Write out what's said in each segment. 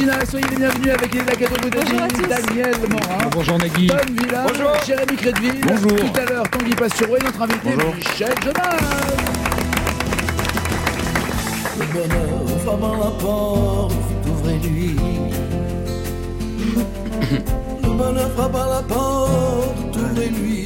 Original, soyez les bienvenus avec la Cadeau Boudéji, Daniel Morin, Bonjour Nagui. Tom Villa, Jérémy Crédville. Bonjour. Tout à l'heure, Tanguy Pastureau et notre invité Michel Jonas. Le bonheur frappe à la porte, ouvrez-lui. Le bonheur frappe à la porte, ouvrez-lui.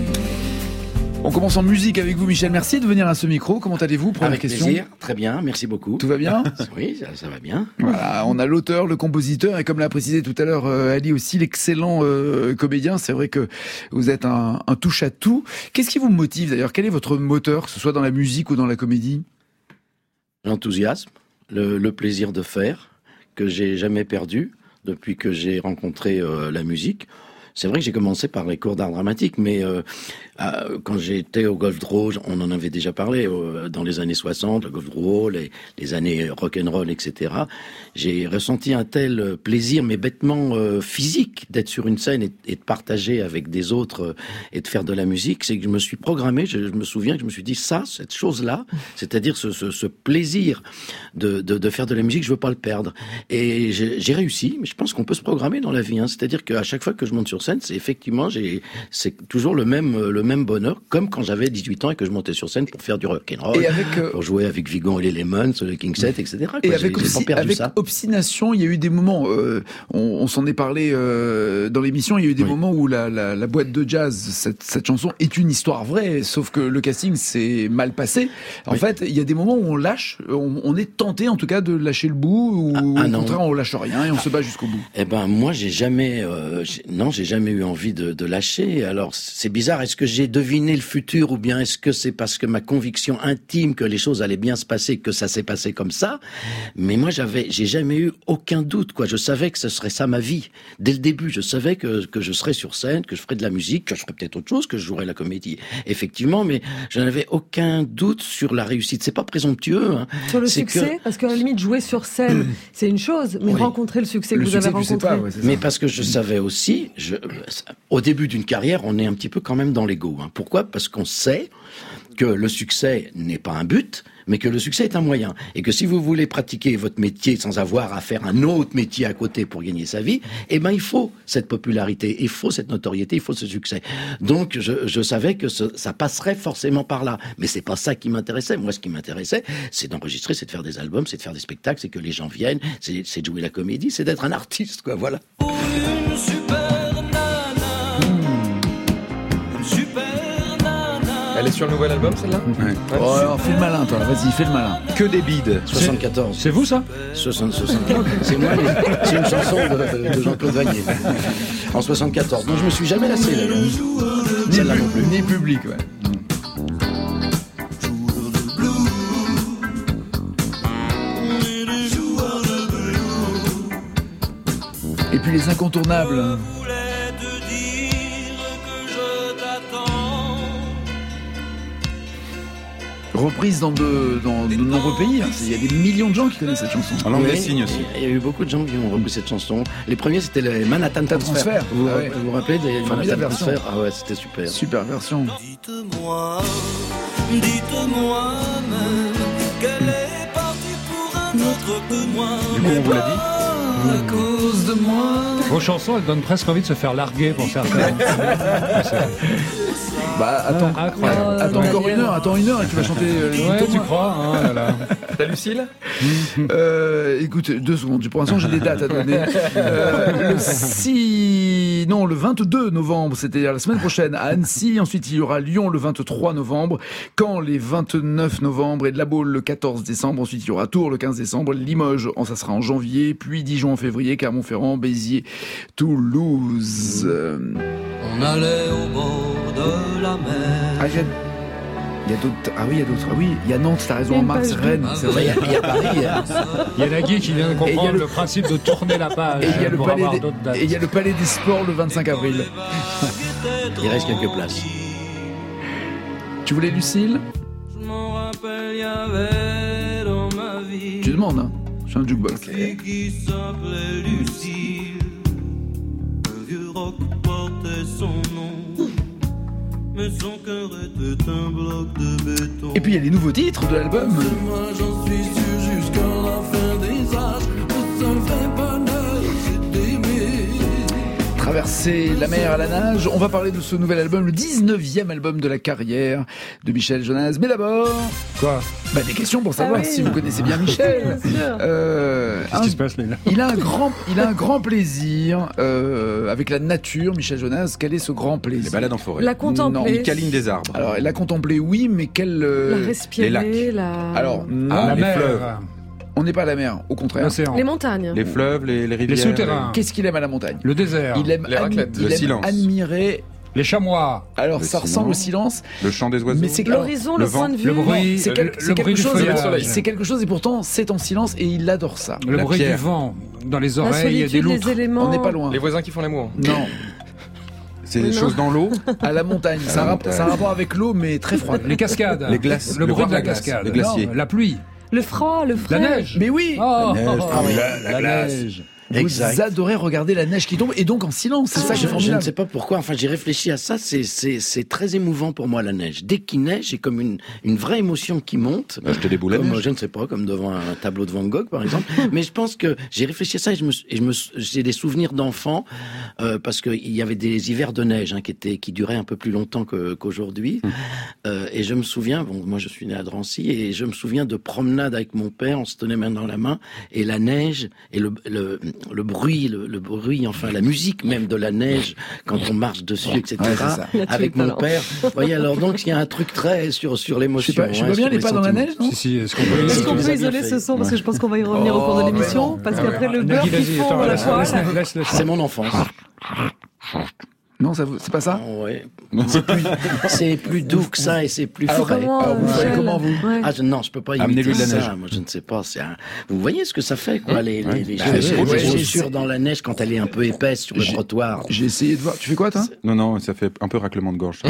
On commence en musique avec vous, Michel. Merci de venir à ce micro. Comment allez-vous? Première Avec question. plaisir, très bien, merci beaucoup. Tout va bien? Oui, ça va bien. Voilà, on a l'auteur, le compositeur et comme l'a précisé tout à l'heure Ali aussi, l'excellent comédien. C'est vrai que vous êtes un touche-à-tout. Qu'est-ce qui vous motive d'ailleurs? Quel est votre moteur, que ce soit dans la musique ou dans la comédie? L'enthousiasme, le plaisir de faire, que j'ai jamais perdu depuis que j'ai rencontré la musique. C'est vrai que j'ai commencé par les cours d'art dramatique, mais quand j'étais au Golf Draw, on en avait déjà parlé, dans les années 60, le Golf Draw, les années rock'n'roll, etc. J'ai ressenti un tel plaisir, mais bêtement physique, d'être sur une scène et de partager avec des autres et de faire de la musique. C'est que je me suis programmé, je me souviens que je me suis dit, cette chose-là, c'est-à-dire ce plaisir de faire de la musique, je veux pas le perdre. Et j'ai réussi, mais je pense qu'on peut se programmer dans la vie, hein. C'est-à-dire qu'à chaque fois que je monte sur scène, c'est effectivement, c'est toujours le même bonheur, comme quand j'avais 18 ans et que je montais sur scène pour faire du rock'n'roll, pour jouer avec Vigon et les Lemons, le King Set, etc. Quoi. Et avec, j'ai pas perdu ça. obstination, il y a eu des moments, on s'en est parlé dans l'émission, il y a eu des moments où la boîte de jazz, cette chanson est une histoire vraie, sauf que le casting s'est mal passé. En fait, il y a des moments où on lâche, on est tenté en tout cas de lâcher le bout, ou au contraire on lâche rien et on se bat jusqu'au bout. Eh ben moi j'ai jamais eu envie de lâcher. Alors c'est bizarre, est-ce que j'ai deviné le futur ou bien est-ce que c'est parce que ma conviction intime que les choses allaient bien se passer que ça s'est passé comme ça? Mais moi j'ai jamais eu aucun doute, quoi. Je savais que ce serait ça ma vie. Dès le début, je savais que je serais sur scène, que je ferais de la musique, que je ferais peut-être autre chose, que je jouerais la comédie. Effectivement, mais je n'avais aucun doute sur la réussite. C'est pas présomptueux, hein. Sur le succès, parce qu'à la limite jouer sur scène, c'est une chose, mais rencontrer le succès que vous avez rencontré. Mais parce que je savais aussi, au début d'une carrière, on est un petit peu quand même dans l'ego. Hein. Pourquoi? Parce qu'on sait que le succès n'est pas un but, mais que le succès est un moyen. Et que si vous voulez pratiquer votre métier sans avoir à faire un autre métier à côté pour gagner sa vie, eh ben il faut cette popularité, il faut cette notoriété, il faut ce succès. Donc je savais que ça passerait forcément par là. Mais c'est pas ça qui m'intéressait. Moi, ce qui m'intéressait, c'est d'enregistrer, c'est de faire des albums, c'est de faire des spectacles, c'est que les gens viennent, c'est de jouer la comédie, c'est d'être un artiste, quoi. Voilà. Une super nana, une super nana. Elle est sur le nouvel album, celle-là? Ouais. Oh, alors fais le malin, toi, vas-y, fais le malin. Que des bides. 74. C'est vous, ça? 74. C'est moi, c'est une chanson de Jean-Claude Vanier. En 74. Non, je me suis jamais lassé, là. Celle-là non plus. Ni public, ouais. Et puis les incontournables. Reprise dans de nombreux pays. Il y a des millions de gens qui connaissent cette chanson. En langue des signes aussi. Il y a eu beaucoup de gens qui ont repris cette chanson. Les premiers, c'était les Manhattan Transfer. Vous vous rappelez des Manhattan Transfer? Ah ouais, c'était super. Super version. Dites-moi même qu'elle est partie pour un autre que moi. Du coup, on vous l'a dit? À cause de moi. Vos chansons, elles donnent presque envie de se faire larguer pour certains. Bah attends, incroyable. attends encore une heure et tu vas chanter. Ouais, tu crois, hein, là, là. T'as Lucille? Écoute, 2 secondes. Pour l'instant, j'ai des dates à donner. Le 22 novembre, c'est-à-dire la semaine prochaine à Annecy. Ensuite, il y aura Lyon le 23 novembre. Caen les 29 novembre et de la Baule le 14 décembre. Ensuite, il y aura Tours le 15 décembre. Limoges, ça sera en janvier. Puis Dijon en février. Clermont-Ferrand, Béziers, Toulouse. On allait au bord de la mer. Il y a d'autres. Ah oui, il y a d'autres. Ah oui, il y a Nantes, t'as raison, en mars, Rennes. C'est vrai, il y a Paris. Il y a Nagui qui vient de comprendre le principe de tourner la page. Et il y a pour avoir d'autres dates. Et il y a le Palais des Sports le 25 avril. Il reste quelques places. Tu voulais Lucille? Je m'en rappelle, il y avait dans ma vie. Tu demandes, hein? Je suis un jukebox. Qui s'appelait Lucille. Un vieux roc portait son nom. Mais son cœur était un bloc de béton. Et puis il y a les nouveaux titres de l'album. Moi j'en suis sûr jusqu'à la fin des âges. Tout ça ne fait pas traverser la mer à la nage. On va parler de ce nouvel album, le 19e album de la carrière de Michel Jonas. Mais d'abord... Quoi ? Des questions pour savoir si vous connaissez bien Michel. Qu'est-ce qui se passe, Léla ? Il a un grand plaisir avec la nature, Michel Jonas. Quel est ce grand plaisir ? Les balades en forêt. La contempler. Non. Il câline des arbres. Alors, la contempler, oui, mais quelle... La respirer, les lacs. Alors, non, La les mer, fleuves. on n'est pas à la mer, au contraire. l'océan, Les montagnes. Les fleuves, les rivières. les souterrains, Qu'est-ce qu'il aime à la montagne ? le désert, Il aime, Les raclettes. il Le aime silence. admirer... les chamois, Alors, Le ça ressemble au silence, Le chant des oiseaux. mais c'est L'horizon, Le le point vent, de vue. le bruit, c'est le quelque bruit du chose. feuillage, C'est quelque chose et pourtant c'est en silence et il adore ça. le la bruit pierre. du vent dans les La oreilles des solitude, loutres. les éléments. On n'est pas loin. Les voisins qui font l'amour. Non, C'est des Non. choses dans l'eau. à la montagne. À Ça la a montagne. un rapport avec l'eau, mais très froide. Les cascades, Les glaces. le bruit voir de la glace. cascade, Les glaciers. Non, la pluie, Le froid, le frais. la neige. Mais oui, Oh, La neige. oh, Ah oui, la glace. neige. vous Exact. adorez regarder la neige qui tombe et donc en silence. C'est ça qui est Je ne formidable. sais pas pourquoi, enfin j'ai réfléchi à ça, c'est très émouvant pour moi la neige. Dès qu'il neige, j'ai comme une vraie émotion qui monte. Acheter des boules à Comme, neige. je ne sais pas, comme devant un tableau de Van Gogh par exemple. Mais je pense que j'ai réfléchi à ça et j'ai des souvenirs d'enfant parce qu'il y avait des hivers de neige qui duraient un peu plus longtemps qu'aujourd'hui. Et je me souviens, bon, moi je suis né à Drancy et je me souviens de promenades avec mon père, on se tenait main dans la main et la neige et le bruit, enfin la musique même de la neige quand on marche dessus, etc. Ouais, c'est ça. Là, tu Avec es mon talent. père. Vous voyez, alors donc il y a un truc très sur Je sais l'émotion. pas, je vois bien les pas dans la neige, non ? Si, est-ce qu'on peut... Est-ce qu'on Tu peut les as bien isoler fait. ce son parce que je pense qu'on va y revenir au cours de l'émission parce qu'après le beurre Nagui, qui vas-y, fond attends, dans la laisse, poêle. laisse. C'est mon enfance. Non, c'est pas ça. Ah ouais. C'est plus doux que ça et c'est plus Alors, frais. Comment, Alors, vous Michel faites comment, vous Ouais. Non, je peux pas Amenez-lui imiter de la ça. neige. Moi, je ne sais pas. Vous voyez ce que ça fait, quoi, les ouais, chaussures dans la neige quand elle est un peu épaisse sur le trottoir. J'ai essayé de voir. Tu fais quoi, toi ? Non, ça fait un peu raclement de gorge. Ça.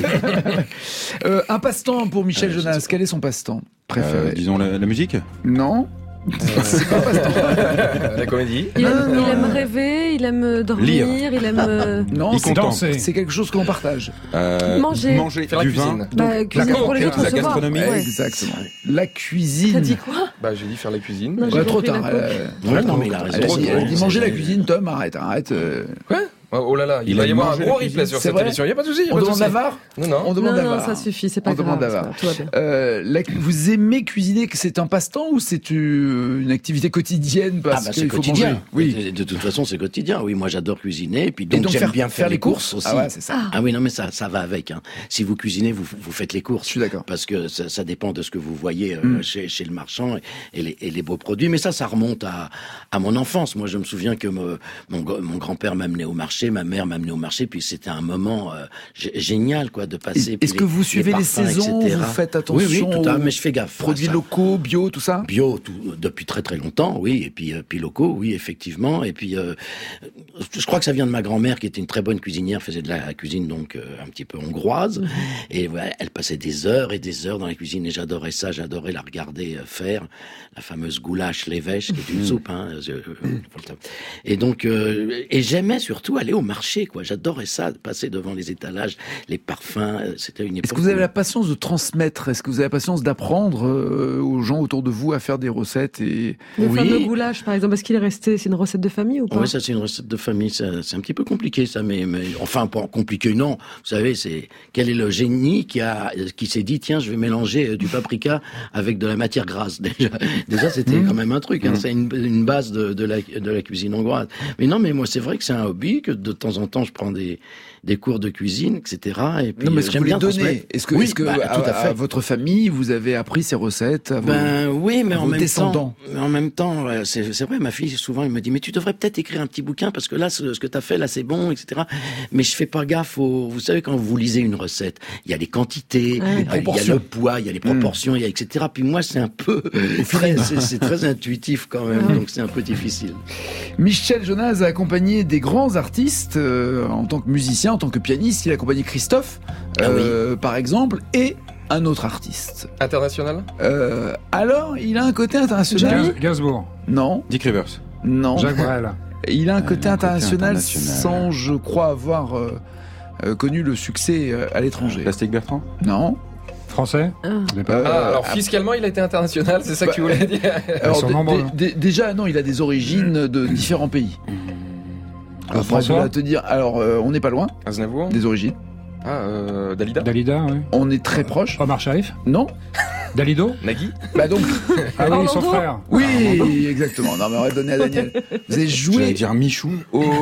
Un passe-temps pour Michel Jonas. Quel est son passe-temps préféré ? Disons la musique. Non. C'est pas un passe-temps. La comédie. Il aime rêver, il aime dormir, Lire. il aime Non, Il c'est contemple. danser. c'est quelque chose que l'on partage. Manger. Faire la du vin. cuisine. cuisiner pour les autres, la on se voit. gastronomie. Ouais. Exactement. La cuisine. T'as dit quoi? Bah, j'ai dit faire la cuisine. Non, j'ai Ouais, trop compris tard. la coupe. Ouais, non, mais il a raison. Elle a dit manger la cuisine, Tom, arrête. Quoi? Oh là là, il va y aime avoir un manger gros la replay sur C'est cette vrai émission. Il n'y a pas de souci. On demande la VAR. Non, non. On demande Non, la non, VAR. ça suffit, c'est pas On demande grave. la VAR. Tout va bien. Vous aimez cuisiner, que c'est un passe-temps ou c'est une activité quotidienne parce c'est qu'il faut quotidien. manger? Oui. Et de toute façon, c'est quotidien. Oui, moi, j'adore cuisiner. Et puis, Et donc, donc j'aime bien faire les courses aussi. Ah ouais, c'est ça. Ah oui, non, mais ça va avec. Hein. Si vous cuisinez, vous faites les courses. Je suis d'accord. Parce que ça dépend de ce que vous voyez chez le marchand et les beaux produits. Mais ça remonte à mon enfance. Moi, je me souviens que mon grand-père m'amenait au marché, ma mère m'amenait au marché, puis c'était un moment génial, quoi, de passer. Est-ce que vous suivez les parfums, saisons, etc. vous faites attention Oui, tout à aux mais je fais gaffe. à produits ça. locaux, bio, tout ça? Bio, depuis très très longtemps, oui, et puis locaux, oui, effectivement, et puis je crois que ça vient de ma grand-mère qui était une très bonne cuisinière, faisait de la cuisine donc un petit peu hongroise, et ouais, elle passait des heures et des heures dans la cuisine, et j'adorais ça, j'adorais la regarder faire, la fameuse goulash lévêche, qui est une soupe, hein, et donc, et j'aimais surtout aller au marché, quoi, j'adorais ça, passer devant les étalages, les parfums, c'était une époque. Est-ce que vous avez la patience de transmettre? Est-ce que vous avez la patience d'apprendre aux gens autour de vous à faire des recettes et... Le Oui. fameux goulash, par exemple, est-ce qu'il est resté? C'est une recette de famille ou pas? Oui, ça c'est une recette de famille, c'est un petit peu compliqué ça, mais enfin pas compliqué non. Vous savez, c'est quel est le génie qui s'est dit tiens, je vais mélanger du paprika avec de la matière grasse. Déjà c'était quand même un truc. Hein, c'est une base de la cuisine hongroise. Mais non, mais moi c'est vrai que c'est un hobby que de temps en temps je prends des cours de cuisine, etc. Et puis Non, mais est-ce que j'aime vous les bien donnez? transmettre. Est-ce que, Oui, est-ce que bah, tout à fait. à votre famille, vous avez appris ces recettes? Oui, mais à en vos même descendants. temps, c'est vrai. Ma fille souvent elle me dit mais tu devrais peut-être écrire un petit bouquin parce que là ce que t'as fait là c'est bon, etc. Mais je fais pas gaffe vous savez quand vous lisez une recette, il y a les quantités, il y a le poids, il y a les proportions, il y a etc. Puis moi c'est un peu c'est très intuitif quand même, donc c'est un peu difficile. Michel Jonas a accompagné des grands artistes en tant que musicien, en tant que pianiste. Il a accompagné Christophe, par exemple, et un autre artiste. International? Alors, il a un côté international. Gainsbourg, Non, Dick Rivers. non. Jacques Brel. Il a un côté un côté international international. sans, je crois, avoir connu le succès à l'étranger. Plastique Bertrand. Non. Français. Je l'ai pas. Alors fiscalement, il a été international, c'est ça que tu voulais dire? Alors, sont nombreux, hein. déjà, non, il a des origines de différents pays. Alors, François te dire, on n'est pas loin Aznavour. des origines. Dalida. Dalida, oui. On est très proche. Omar Sharif. Non. Dalido. Nagui. Bah donc, Ah oui, son Orlando. frère. oui, exactement. Non, mais on va donner à Daniel. Vous avez J'allais joué dire Michou.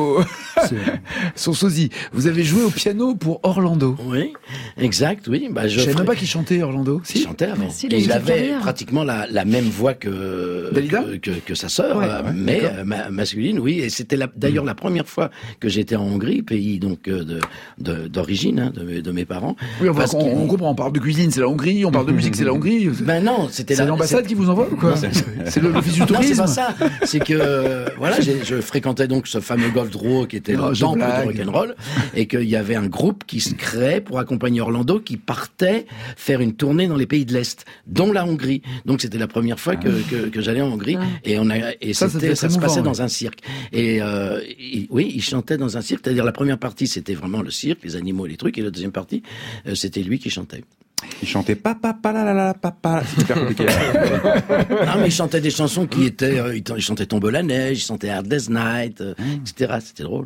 son sosie. Vous avez joué au piano pour Orlando. Oui, exact, oui. Bah, Je savais même pas qu'il chantait Orlando. Il chantait avant. Si, il a Et une il petite avait carrière. pratiquement la même voix que Dalida que sa sœur, Ouais. mais masculine, oui. Et c'était d'ailleurs la première fois que j'étais en Hongrie, pays donc d'origine de mes parents. Oui, Parce on comprend. On parle de cuisine, c'est la Hongrie. On parle de musique, c'est la Hongrie. Ben non, c'était C'est l'ambassade qui vous envoie ou quoi? C'est l'office du Non, c'est tourisme. pas ça. C'est que voilà, je fréquentais donc ce fameux Golf Drouot qui était Non, le je temple blague. de rock'n'roll, et qu'il y avait un groupe qui se créait pour accompagner Orlando, qui partait faire une tournée dans les pays de l'Est, dont la Hongrie. Donc c'était la première fois que j'allais en Hongrie, et Ça devait être ça se émouvant, passait ouais. dans un cirque. Et oui, il chantait dans un cirque. C'est-à-dire la première partie c'était vraiment le cirque, les animaux, les trucs, et la deuxième partie c'était lui qui chantait. Il chantait papa, la papa. C'est hyper compliqué. Non, mais il chantait des chansons qui étaient, il chantait Tombe la neige, il chantait Hard Day's Night, etc. C'était drôle.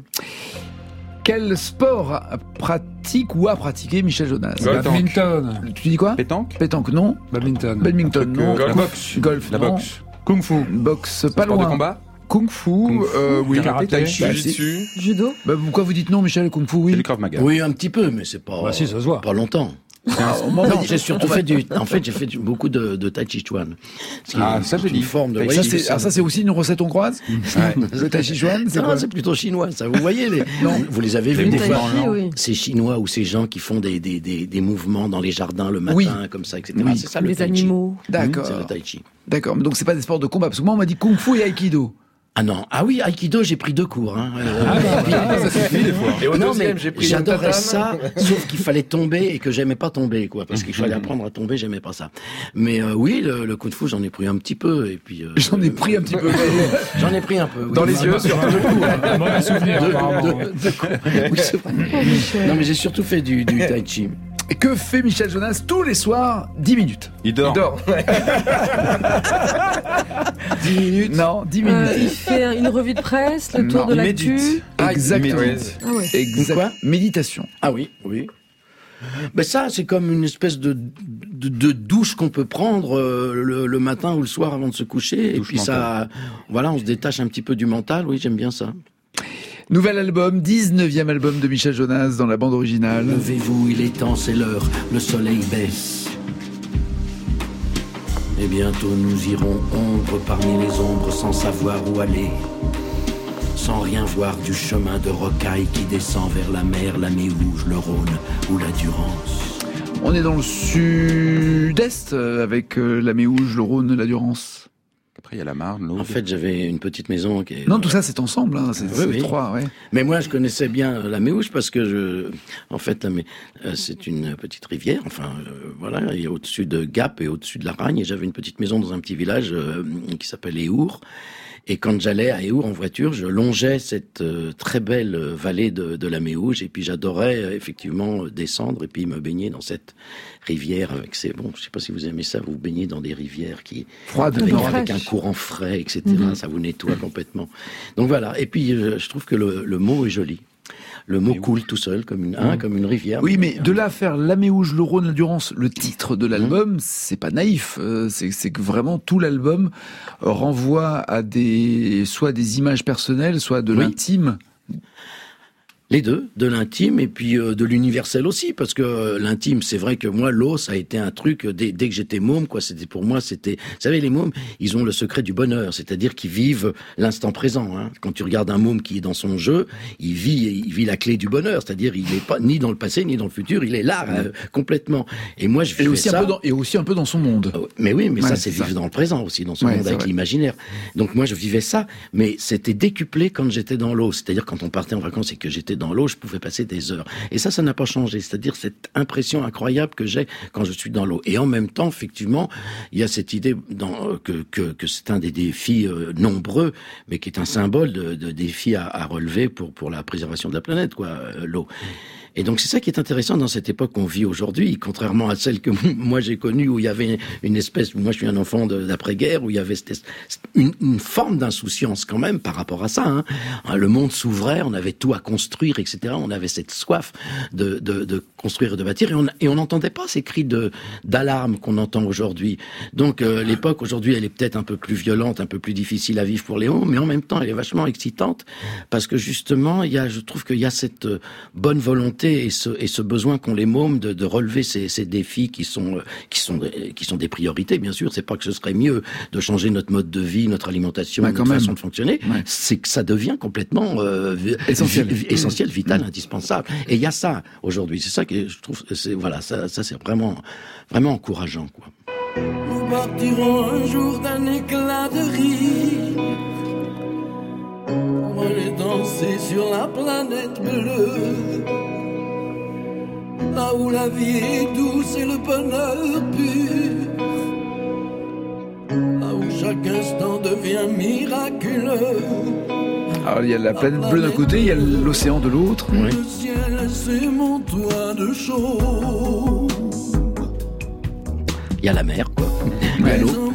Quel sport pratique ou a pratiqué Michel Jonas? Golf. Badminton. Tu dis quoi? Pétanque. Pétanque, non. Badminton. Badminton, non. golf. La boxe. Golf, La non. boxe. Kung Fu. Boxe, pas Sport de loin. combat. Kung Fu, oui. Karaté. Tai chi. Bah, Jiu-jitsu. Judo. Bah, pourquoi vous dites non, Michel? Kung Fu, C'est oui. du Krav Maga. Oui, un petit peu, mais c'est pas. Bah si, ça se voit. Pas longtemps. Non, Non, j'ai surtout fait j'ai fait beaucoup de Tai Chi Chuan. Ah, ça, j'ai une dit. forme de. Tai Ça, chi, c'est, c'est aussi une recette hongroise? Le Tai Chi Chuan, c'est Non, quoi? c'est plutôt chinois, ça. Vous voyez, vous les avez vus Le des tai fois. chi, oui. Ces Chinois ou ces gens qui font des mouvements dans les jardins le matin, Oui. comme ça, etc. Oui. C'est ça le Les Tai Chi. animaux. D'accord. C'est le Tai Chi. D'accord. Mais donc, c'est pas des sports de combat. Parce que moi, on m'a dit Kung Fu et Aikido. Ah non, ah oui, Aikido, j'ai pris 2 cours. Hein. Ça suffit des fois. Et au Non, deuxième, mais j'ai pris une j'adorais tatane. ça, sauf qu'il fallait tomber et que j'aimais pas tomber, quoi, parce qu'il fallait apprendre à tomber, j'aimais pas ça. Mais oui, le coup de fou, j'en ai pris un petit peu, et puis. J'en ai pris un petit peu. J'en ai pris un peu. Oui. Dans les yeux, sur un Un mauvais souvenir, apparemment. Oui, c'est vrai. Non, mais j'ai surtout fait du Tai Chi. Et que fait Michel Jonas tous les soirs? 10 minutes. Il dort. Il dort. 10 minutes? Non, 10 minutes. Il fait une revue de presse, le tour Non, de il l'actu. médite. Exactement. Oui. Ah ouais. Exact. Quoi? Méditation. Ah oui, oui. Ben ça, c'est comme une espèce de douche qu'on peut prendre le matin ou le soir avant de se coucher. Et Douche puis ça, voilà, on se détache un petit peu du mental. Oui, j'aime bien ça. Nouvel album, 19e album de Michel Jonas dans la bande originale. Levez-vous, il est temps, c'est l'heure, le soleil baisse. Et bientôt nous irons ombre parmi les ombres sans savoir où aller. Sans rien voir du chemin de rocaille qui descend vers la mer, la Méouge, le Rhône ou la Durance. On est dans le sud-est avec la Méouge, le Rhône, la Durance. Après, il y a la Marne, l'autre. En fait, j'avais une petite maison qui est... Non, tout ça c'est ensemble, hein. C'est Oui, oui. trois, ouais. Mais moi, je connaissais bien la Méouge parce que c'est une petite rivière. Enfin, voilà, il y a au-dessus de Gap et au-dessus de la Ragne. Et j'avais une petite maison dans un petit village qui s'appelle Éour. Et quand j'allais à Éour en voiture, je longeais cette très belle vallée de la Méouge. Et puis j'adorais effectivement descendre et puis me baigner dans cette rivière avec ces... Bon, je sais pas si vous aimez ça, vous baignez dans des rivières qui... Froide, Avec non. fraîche. Avec un courant frais, etc. Ça vous nettoie complètement. Donc voilà. Et puis, je trouve que le mot est joli. Le mot coule tout seul, comme une rivière. Oui, mais de là à faire la Méouge, le Rhône, la Durance, le titre de l'album, c'est pas naïf. C'est que vraiment tout l'album renvoie à soit des images personnelles, soit de Oui. l'intime. Les deux, de l'intime et puis de l'universel aussi, parce que l'intime, c'est vrai que moi, l'eau, ça a été un truc, dès que j'étais môme, quoi, c'était pour moi, c'était... Vous savez, les mômes, ils ont le secret du bonheur, c'est-à-dire qu'ils vivent l'instant présent. Hein. Quand tu regardes un môme qui est dans son jeu, il vit la clé du bonheur, c'est-à-dire il n'est pas ni dans le passé, ni dans le futur, il est là, complètement. Et moi, je Et vivais aussi, ça... et aussi un peu dans son monde. Mais oui, mais Ouais, ça, c'est c'est ça. vivre dans le présent aussi, dans son Ouais, monde c'est avec vrai. l'imaginaire. Donc moi, je vivais ça, mais c'était décuplé quand j'étais dans l'eau. C'est-à-dire quand on partait en vacances et que j'étais dans l'eau, je pouvais passer des heures. Et ça n'a pas changé. C'est-à-dire cette impression incroyable que j'ai quand je suis dans l'eau. Et en même temps, effectivement, il y a cette idée que c'est un des défis nombreux, mais qui est un symbole de défis à relever pour la préservation de la planète, quoi, l'eau. Et donc c'est ça qui est intéressant dans cette époque qu'on vit aujourd'hui, contrairement à celle que moi j'ai connue où il y avait une espèce, moi je suis un enfant d'après-guerre, où il y avait une forme d'insouciance quand même par rapport à ça. Hein. Le monde s'ouvrait, on avait tout à construire, etc. On avait cette soif de construire et de bâtir, et on n'entendait pas ces cris d'alarme qu'on entend aujourd'hui. Donc l'époque aujourd'hui, elle est peut-être un peu plus violente, un peu plus difficile à vivre pour Léon, mais en même temps elle est vachement excitante parce que justement je trouve qu'il y a cette bonne volonté et ce besoin qu'ont les mômes de relever ces défis qui sont des priorités, bien sûr. C'est pas que ce serait mieux de changer notre mode de vie, notre alimentation, notre façon de fonctionner. Ouais. C'est que ça devient complètement essentiel, vital, indispensable. Et il y a ça aujourd'hui. C'est ça que je trouve. Ça c'est vraiment encourageant, quoi. Nous partirons un jour d'un éclat de rire pour aller danser sur la planète bleue. Là où la vie est douce et le bonheur pur. Là où chaque instant devient miraculeux. Alors il y a la planète bleue d'un côté, il y a l'océan de l'autre. Oui. Le ciel, c'est mon toit de chaume. Il y a la mer, quoi. L'eau.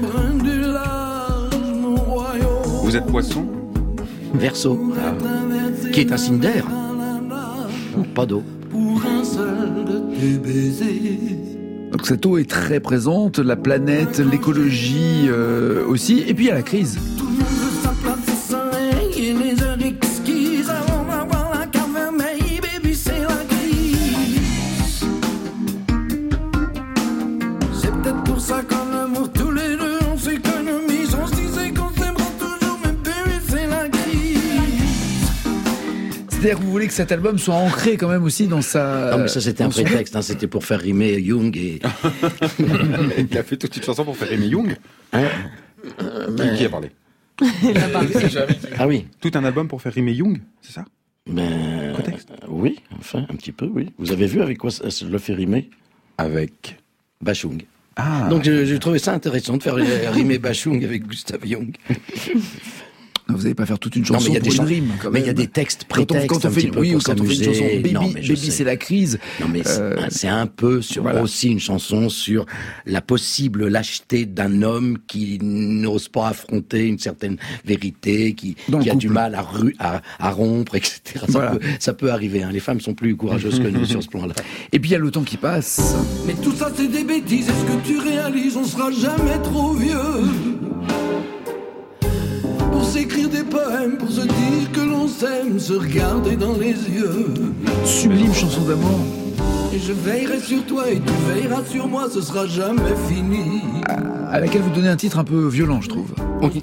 Vous êtes poisson ? Verseau. Qui est un signe d'air. Pas d'eau. Pour un seul de tes baisers. Donc cette eau est très présente, la planète, l'écologie aussi, et puis il y a la crise. Tout le monde veut sa place, c'est ça, et les heures exquises avant d'avoir la carte vermeille, baby, c'est la crise. C'est peut-être pour ça qu'en amour, tous les deux, on s'économise, on se disait qu'on s'aimera toujours, mais baby, c'est la crise. C'est-à-dire que vous voulez que cet album soit ancré quand même aussi dans sa... Non, mais ça c'était un prétexte, hein, c'était pour faire rimer Jung et... Il a fait toute une chanson pour faire rimer Jung. Qui a parlé? Ah oui. Tout un album pour faire rimer Jung, c'est ça? Prétexte? Oui, enfin, un petit peu, oui. Vous avez vu avec quoi ça le fait rimer? Avec Bachung. Ah. Donc j'ai trouvé ça intéressant de faire rimer Bachung avec Gustav Jung. Vous n'allez pas faire toute une chanson pour une rime. Mais il y a des textes prétextes quand on fait une chanson Baby c'est la crise. Non mais c'est un peu aussi une chanson sur la possible lâcheté d'un homme qui n'ose pas affronter une certaine vérité, qui a du mal à rompre, etc. Ça peut arriver. Hein. Les femmes sont plus courageuses que nous sur ce plan-là. Et puis il y a le temps qui passe. Mais tout ça c'est des bêtises. Est-ce que tu réalises? On sera jamais trop vieux pour s'écrire des poèmes, pour se dire que l'on s'aime, se regarder dans les yeux. Sublime chanson d'amour. Et je veillerai sur toi et tu veilleras sur moi, ce sera jamais fini. À laquelle vous donnez un titre un peu violent, je trouve.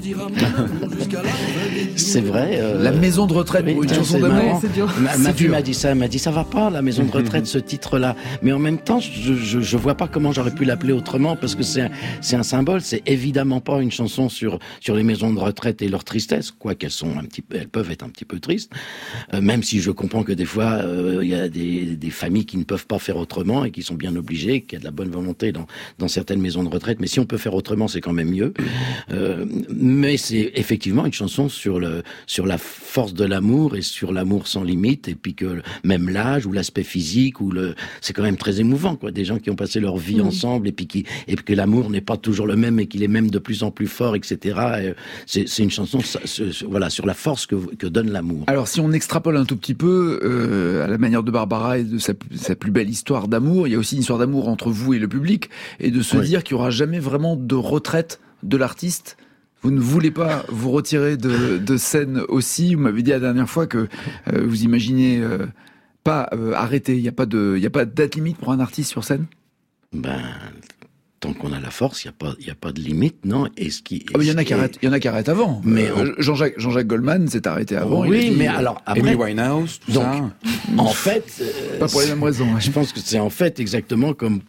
C'est vrai. La maison de retraite pour une chanson d'amour. Ma fille m'a dit ça va pas, la maison de retraite, ce titre-là. Mais en même temps, je vois pas comment j'aurais pu l'appeler autrement, parce que c'est un symbole. C'est évidemment pas une chanson sur les maisons de retraite et leur tristesse, quoique elles peuvent être un petit peu tristes. Même si je comprends que des fois, il y a des familles qui ne peuvent pas faire autrement et qui sont bien obligées, qu'il y a de la bonne volonté dans certaines maisons de retraite. Mais si on peut faire autrement, c'est quand même mieux. Mais c'est effectivement une chanson sur la force de l'amour et sur l'amour sans limite, et puis que même l'âge ou l'aspect physique c'est quand même très émouvant, quoi. Des gens qui ont passé leur vie ensemble et que l'amour n'est pas toujours le même et qu'il est même de plus en plus fort, etc. C'est une chanson sur la force que donne l'amour. Alors si on extrapole un tout petit peu à la manière de Barbara et de sa plus belle histoire d'amour, il y a aussi une histoire d'amour entre vous et le public, et de se dire qu'il n'y aura jamais vraiment de retraite de l'artiste. Vous ne voulez pas vous retirer de scène aussi. Vous m'avez dit la dernière fois que vous imaginez pas arrêter. Il n'y a pas de date limite pour un artiste sur scène. Tant qu'on a la force, il y a pas de limite, non. Il y en a qui arrêtent avant. Mais Jean-Jacques Goldman s'est arrêté avant. Oui, mais alors après, Amy Winehouse, tout ça. En fait, pas pour les mêmes raisons. Je pense que c'est en fait exactement comme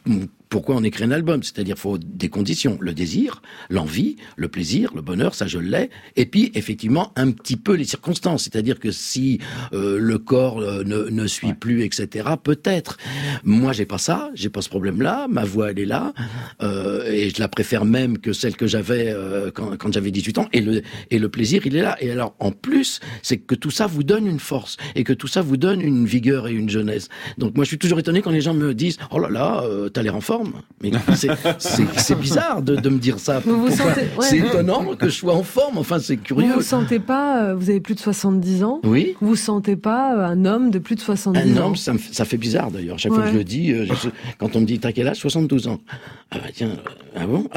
pourquoi on écrit un album. C'est-à-dire, il faut des conditions. Le désir, l'envie, le plaisir, le bonheur, ça je l'ai. Et puis, effectivement, un petit peu les circonstances. C'est-à-dire que si le corps ne suit plus, etc., peut-être. Moi, j'ai pas ça, j'ai pas ce problème-là. Ma voix, elle est là. Et je la préfère même que celle que j'avais quand j'avais 18 ans. Et le plaisir, il est là. Et alors, en plus, c'est que tout ça vous donne une force. Et que tout ça vous donne une vigueur et une jeunesse. Donc, moi, je suis toujours étonné quand les gens me disent « Oh là là, t'as l'air en forme ». Mais c'est bizarre de me dire ça. C'est étonnant que je sois en forme. Enfin, c'est curieux. Vous sentez pas, vous avez plus de 70 ans. Oui. Vous sentez pas un homme de plus de 70 ans. Un homme, ça fait bizarre d'ailleurs. Chaque fois que je le dis, quand on me dit t'as quel âge, 72 ans. Ah bah tiens, ah bon,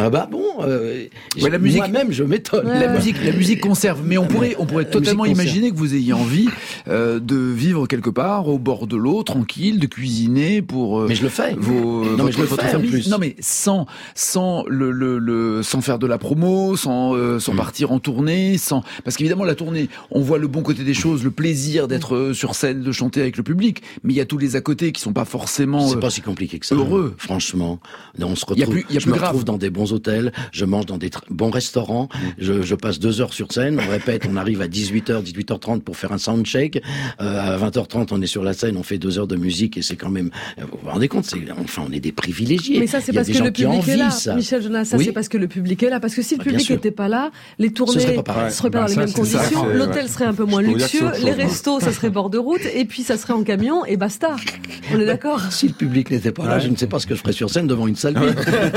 la musique, moi-même, je m'étonne. La musique conserve. Mais on pourrait totalement imaginer que vous ayez envie de vivre quelque part au bord de l'eau, tranquille, de cuisiner pour. Mais je le fais. Votre famille. Plus. Non mais sans faire de la promo, sans partir en tournée, parce qu'évidemment la tournée, on voit le bon côté des choses, le plaisir d'être sur scène, de chanter avec le public, mais il y a tous les à côté qui sont pas forcément c'est pas si compliqué que ça. Heureux. Franchement, on se retrouve. Je me retrouve dans des bons hôtels, je mange dans des bons restaurants, je passe 2 heures sur scène, on répète, on arrive à 18h, 18h30 pour faire un soundcheck, à 20h30 on est sur la scène, on fait 2 heures de musique et c'est quand même, vous vous rendez compte, on est des privilégiés. Mais ça c'est parce que le public est là, Michel Jonas, c'est parce que le public est là, parce que si le public n'était pas là, les tournées seraient pas dans les mêmes conditions, l'hôtel serait un peu moins luxueux, les restos ça serait bord de route et puis ça serait en camion et basta. On est d'accord? Si le public n'était pas là, je ne sais pas ce que je ferais sur scène devant une salle vide.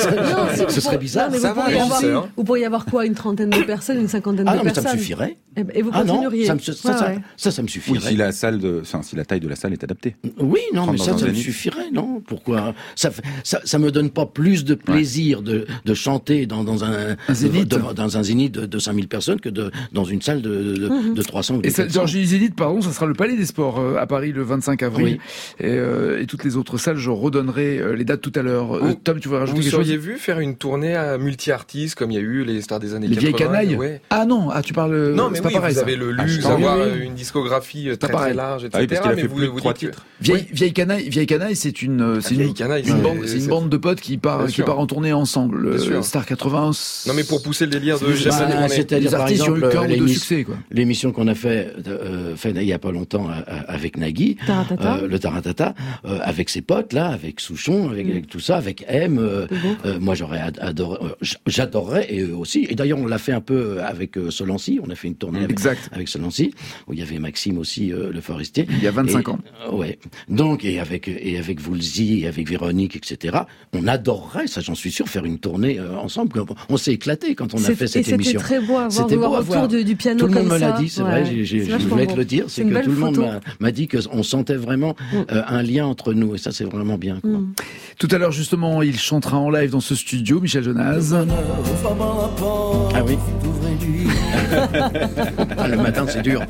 Ce serait bizarre. Vous pourriez avoir quoi, une trentaine de personnes, une cinquantaine de personnes? Mais ça me suffirait. Et vous continueriez? Ça me suffirait. Oui, si la taille de la salle est adaptée. Oui, non, mais ça me suffirait, non? Pourquoi? Ça me donne pas plus de plaisir de chanter dans un zénith de 5000 personnes que dans une salle de 300 ou de 400. Et Georges Zénith, pardon, ça sera le Palais des Sports à Paris le 25 avril. Oui. Et toutes les autres salles, je redonnerai les dates tout à l'heure. Tom, tu veux rajouter quelque chose? Vous auriez vu faire une tournée à multi-artistes comme il y a eu les stars des années 80? Les vieilles canailles? Ouais. Ah non, tu parles... Non, mais c'est pas pareil, vous avez le luxe d'avoir une discographie très large, etc. Parce qu'il a fait plus de 3 titres. Vieille canaille, c'est une bande de potes qui part en tournée ensemble. Star 80. Non, mais pour pousser le délire de jamais c'est-à-dire les artistes par exemple, ont eu cœur de succès, quoi. L'émission qu'on a fait il y a pas longtemps avec Nagui, le Taratata, avec ses potes là, avec Souchon, avec tout ça, avec M. Moi j'aurais adoré, j'adorerais et eux aussi. Et d'ailleurs on l'a fait un peu avec Solancy, on a fait une tournée avec Solancy où il y avait Maxime aussi, le Forestier. Il y a 25 ans. Ouais. Donc et avec Woolsey et avec Véronique, etc. On adorerait, ça j'en suis sûr, faire une tournée ensemble. On s'est éclaté quand on a fait cette émission. C'était très beau à voir autour du piano comme ça. Tout le monde me l'a dit, c'est vrai. Je voulais te le dire, c'est que tout le monde m'a dit qu'on sentait vraiment un lien entre nous et ça c'est vraiment bien. Quoi. Tout à l'heure justement, il chantera en live dans ce studio, Michel Jonas. Ah oui. Le matin c'est dur.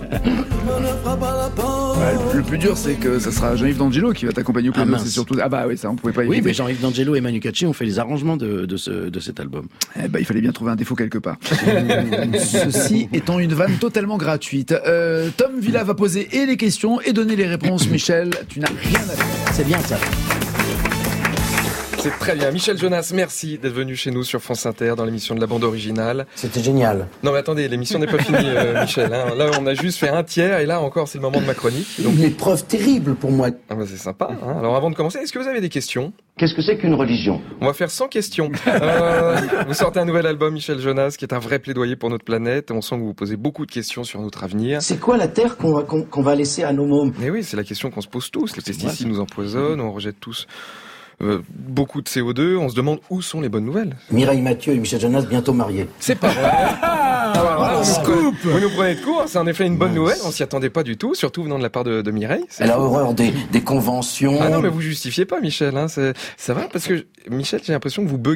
Le plus dur c'est que ça sera Jean-Yves D'Angelo qui va t'accompagner au piano. C'est surtout ça on pouvait pas éviter. Oui, mais Jean-Yves D'Angelo et Manu Katché ont fait les arrangements de cet album. Il fallait bien trouver un défaut quelque part. Ceci étant une vanne totalement gratuite. Tom Villa va poser et les questions et donner les réponses. Michel, tu n'as rien à faire. C'est bien ça. C'est très bien. Michel Jonas, merci d'être venu chez nous sur France Inter dans l'émission de la bande originale. C'était génial. Non mais attendez, l'émission n'est pas finie, Michel. Là, on a juste fait un tiers et là encore, c'est le moment de ma chronique. Donc... Une épreuve terrible pour moi. Ah bah c'est sympa. Hein. Alors avant de commencer, est-ce que vous avez des questions? Qu'est-ce que c'est qu'une religion? On va faire 100 questions. Vous sortez un nouvel album, Michel Jonas, qui est un vrai plaidoyer pour notre planète. On sent que vous vous posez beaucoup de questions sur notre avenir. C'est quoi la terre qu'on va laisser à nos mômes? Mais oui, c'est la question qu'on se pose tous. Les pesticides nous empoisonnent, on rejette tous beaucoup de CO2. On se demande où sont les bonnes nouvelles. Mireille Mathieu et Michel Jonas bientôt mariés. C'est pas vrai. Vous nous prenez de court, c'est en effet une bonne nouvelle, on s'y attendait pas du tout, surtout venant de la part de Mireille. Elle a horreur des conventions. Ah non, mais vous justifiez pas, Michel, hein, ça va, parce que, Michel, j'ai l'impression que vous buguez.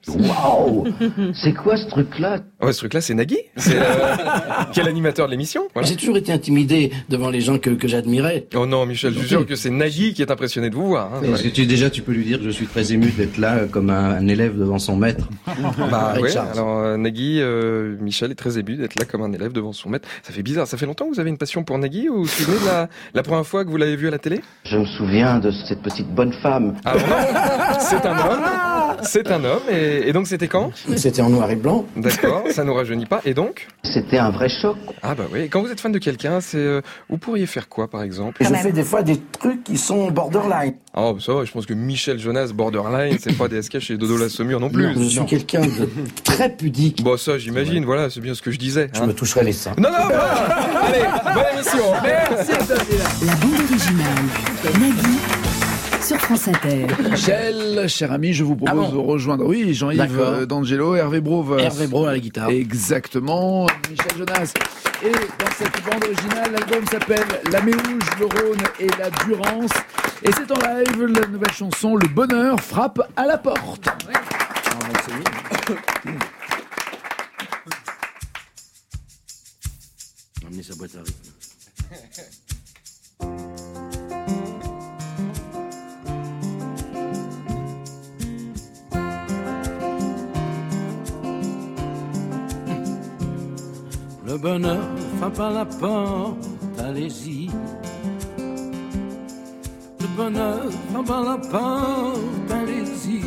Waouh! C'est quoi ce truc-là? Ouais, ce truc-là, c'est Nagui. C'est qui est l'animateur de l'émission. Voilà. J'ai toujours été intimidé devant les gens que j'admirais. Oh non, Michel, je jure que c'est Nagui qui est impressionné de vous voir. Hein. Parce que tu peux lui dire que je suis très ému d'être là comme un élève devant son maître. Bah ouais, alors Nagui, Michel est très ému d'être là comme un élève devant son maître. Ça fait bizarre. Ça fait longtemps que vous avez une passion pour Nagui, ou vous vous souvenez de la première fois que vous l'avez vu à la télé? Je me souviens de cette petite bonne femme. Alors non, c'est un homme. C'est un homme, et donc c'était quand? C'était en noir et blanc. D'accord, ça nous rajeunit pas, et donc? C'était un vrai choc. Ah bah oui, quand vous êtes fan de quelqu'un, vous pourriez faire quoi par exemple? Je fais des fois des trucs qui sont borderline. Oh ça va, je pense que Michel Jonas, borderline, c'est pas des sketchs chez Dodo la Saumure non plus. Non, je suis quelqu'un de très pudique. Bon ça j'imagine, voilà, c'est bien ce que je disais. Je me toucherai les seins. Non, voilà. Allez, bonne émission. Merci. La bande originale, Nagui, sur France Inter. Michel, cher ami, je vous propose de rejoindre, oui, Jean-Yves D'Angelo, Hervé Bro à la guitare. Exactement, Michel Jonas. Et dans cette bande originale, l'album s'appelle La Méouge, le Rhône et la Durance. Et c'est en live, la nouvelle chanson Le Bonheur frappe à la porte. Amenez sa boîte à rythme. Le bonheur frappe à la porte, allez-y. Le bonheur frappe à la porte, allez-y.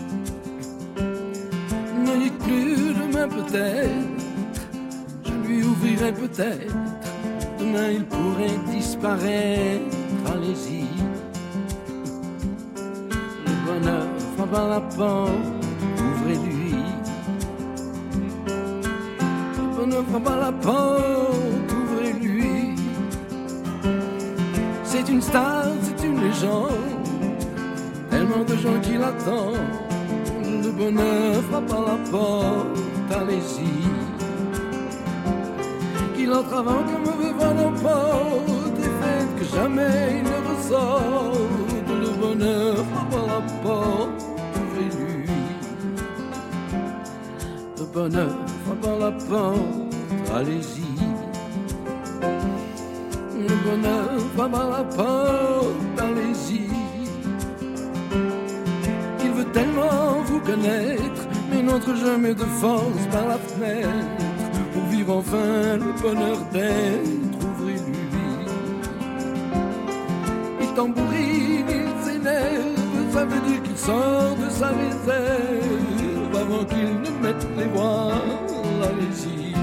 Ne dites plus demain peut-être, je lui ouvrirai peut-être. Demain il pourrait disparaître, allez-y. Le bonheur frappe à la porte, ouvrez-lui. Ne frappe à la porte, ouvrez-lui. C'est une star, c'est une légende, tellement de gens qui l'attendent. Le bonheur frappe à la porte, allez-y. Qu'il entre avant que mauvais vent l'emporte, et faites que jamais il ne ressorte. Le bonheur frappe à la porte, ouvrez-lui. Le bonheur frappe à la porte, allez-y. Le bonheur frappe à la porte, allez-y. Il veut tellement vous connaître, mais n'entre jamais de force par la fenêtre. Pour vivre enfin le bonheur d'être, ouvrez-lui. Il tambourine, il s'énerve, ça veut dire qu'il sort de sa réserve avant qu'il ne mette les voiles, allez-y.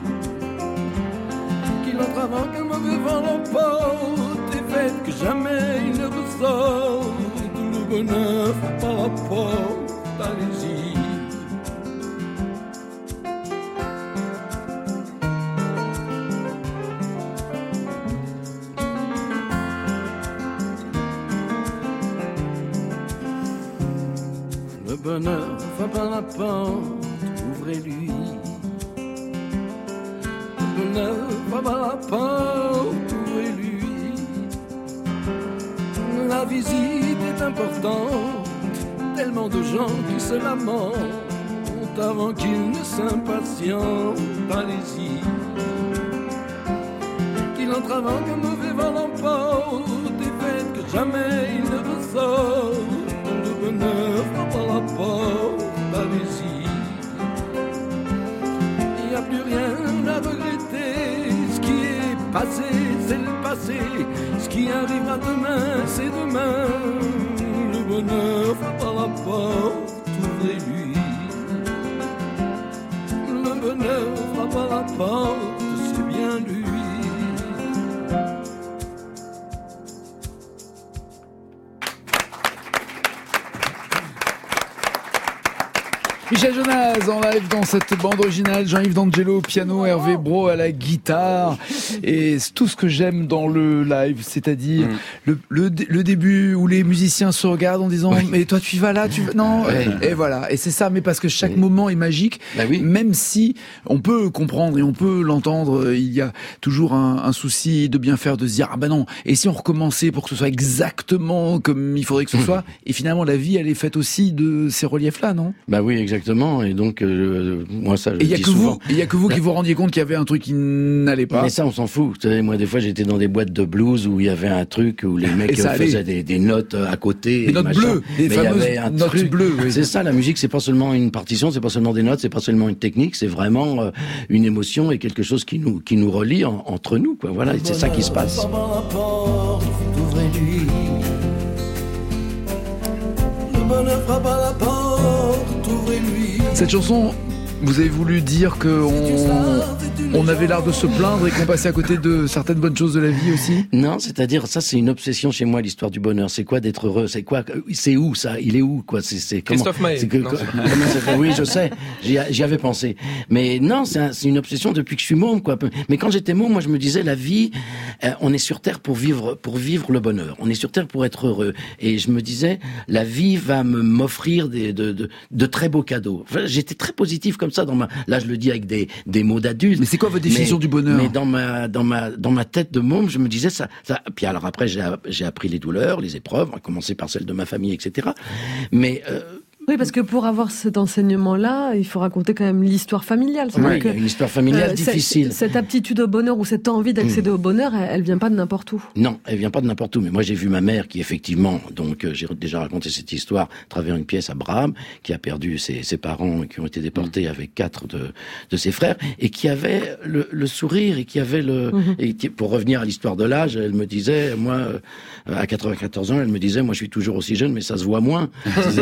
Qu'il entre avant qu'un mauvais vent l'emporte, et faites que jamais il ne ressorte. Le bonheur frappe à la porte, allez-y. Le bonheur frappe à la porte, ouvrez-lui. Le bonheur frappe à la porte, ouvrez-lui. La visite est importante, tellement de gens qui se lamentent avant qu'ils ne s'impatientent, allez-y. Qu'il entre avant qu'un mauvais vent l'emporte, et faites que jamais il ne ressorte. Le bonheur frappe à la porte, allez-y. Il n'y a plus rien à regretter. Ce qui est passé, c'est le passé. Ce qui arrivera demain, c'est demain. Le bonheur frappe à la porte, ouvrez-lui. Le bonheur frappe à la porte, c'est bien lui. Michel Jonas en live dans cette bande originale, Jean-Yves D'Angelo au piano, Hervé Bro à la guitare. Et c'est tout ce que j'aime dans le live, c'est-à-dire le début où les musiciens se regardent en disant mais toi tu vas là, tu vas... Non, et voilà. Et c'est ça, mais parce que chaque moment est magique, même si on peut comprendre et on peut l'entendre, il y a toujours un souci de bien faire, de se dire ah ben non, et si on recommençait pour que ce soit exactement comme il faudrait que ce soit. Et finalement la vie elle est faite aussi de ces reliefs-là, non? Bah oui, exactement. exactement. Et donc, moi, ça, je dis souvent. Et il y a que vous qui vous rendiez compte qu'il y avait un truc qui n'allait pas. Mais ça, on s'en fout. Vous savez, moi, des fois, j'étais dans des boîtes de blues où il y avait un truc où les mecs faisaient des notes à côté. Des notes bleues. Des fameuses notes bleues. Oui. C'est ça, la musique, c'est pas seulement une partition, c'est pas seulement des notes, c'est pas seulement une technique, c'est vraiment une émotion et quelque chose qui nous relie entre nous, quoi. Voilà, et c'est ça qui se passe. Cette chanson, vous avez voulu dire qu'on avait l'art de se plaindre et qu'on passait à côté de certaines bonnes choses de la vie aussi? Non, c'est-à-dire, ça c'est une obsession chez moi, l'histoire du bonheur. C'est quoi d'être heureux? C'est quoi? C'est où ça? Il est où, quoi? C'est Christophe Maé. Oui, je sais. J'y avais pensé. Mais non, c'est une obsession depuis que je suis môme, quoi. Mais quand j'étais môme, moi je me disais, la vie, on est sur Terre pour vivre le bonheur. On est sur Terre pour être heureux. Et je me disais, la vie va m'offrir de très beaux cadeaux. Enfin, j'étais très positif comme ça là je le dis avec des mots d'adulte. Mais c'est quoi votre définition du bonheur? Mais dans ma tête de môme, je me disais ça. Puis alors après j'ai appris les douleurs, les épreuves, à commencer par celles de ma famille, etc. Mais oui, parce que pour avoir cet enseignement-là, il faut raconter quand même l'histoire familiale. Oui, il y a une histoire familiale difficile. Cette aptitude au bonheur ou cette envie d'accéder au bonheur, elle vient pas de n'importe où. Non, elle vient pas de n'importe où. Mais moi, j'ai vu ma mère qui, effectivement, donc j'ai déjà raconté cette histoire, à travers une pièce à Braham, qui a perdu ses parents, qui ont été déportés avec 4 de ses frères, et qui avait le sourire, et qui avait pour revenir à l'histoire de l'âge, elle me disait, moi, à 94 ans, elle me disait, moi, je suis toujours aussi jeune, mais ça se voit moins.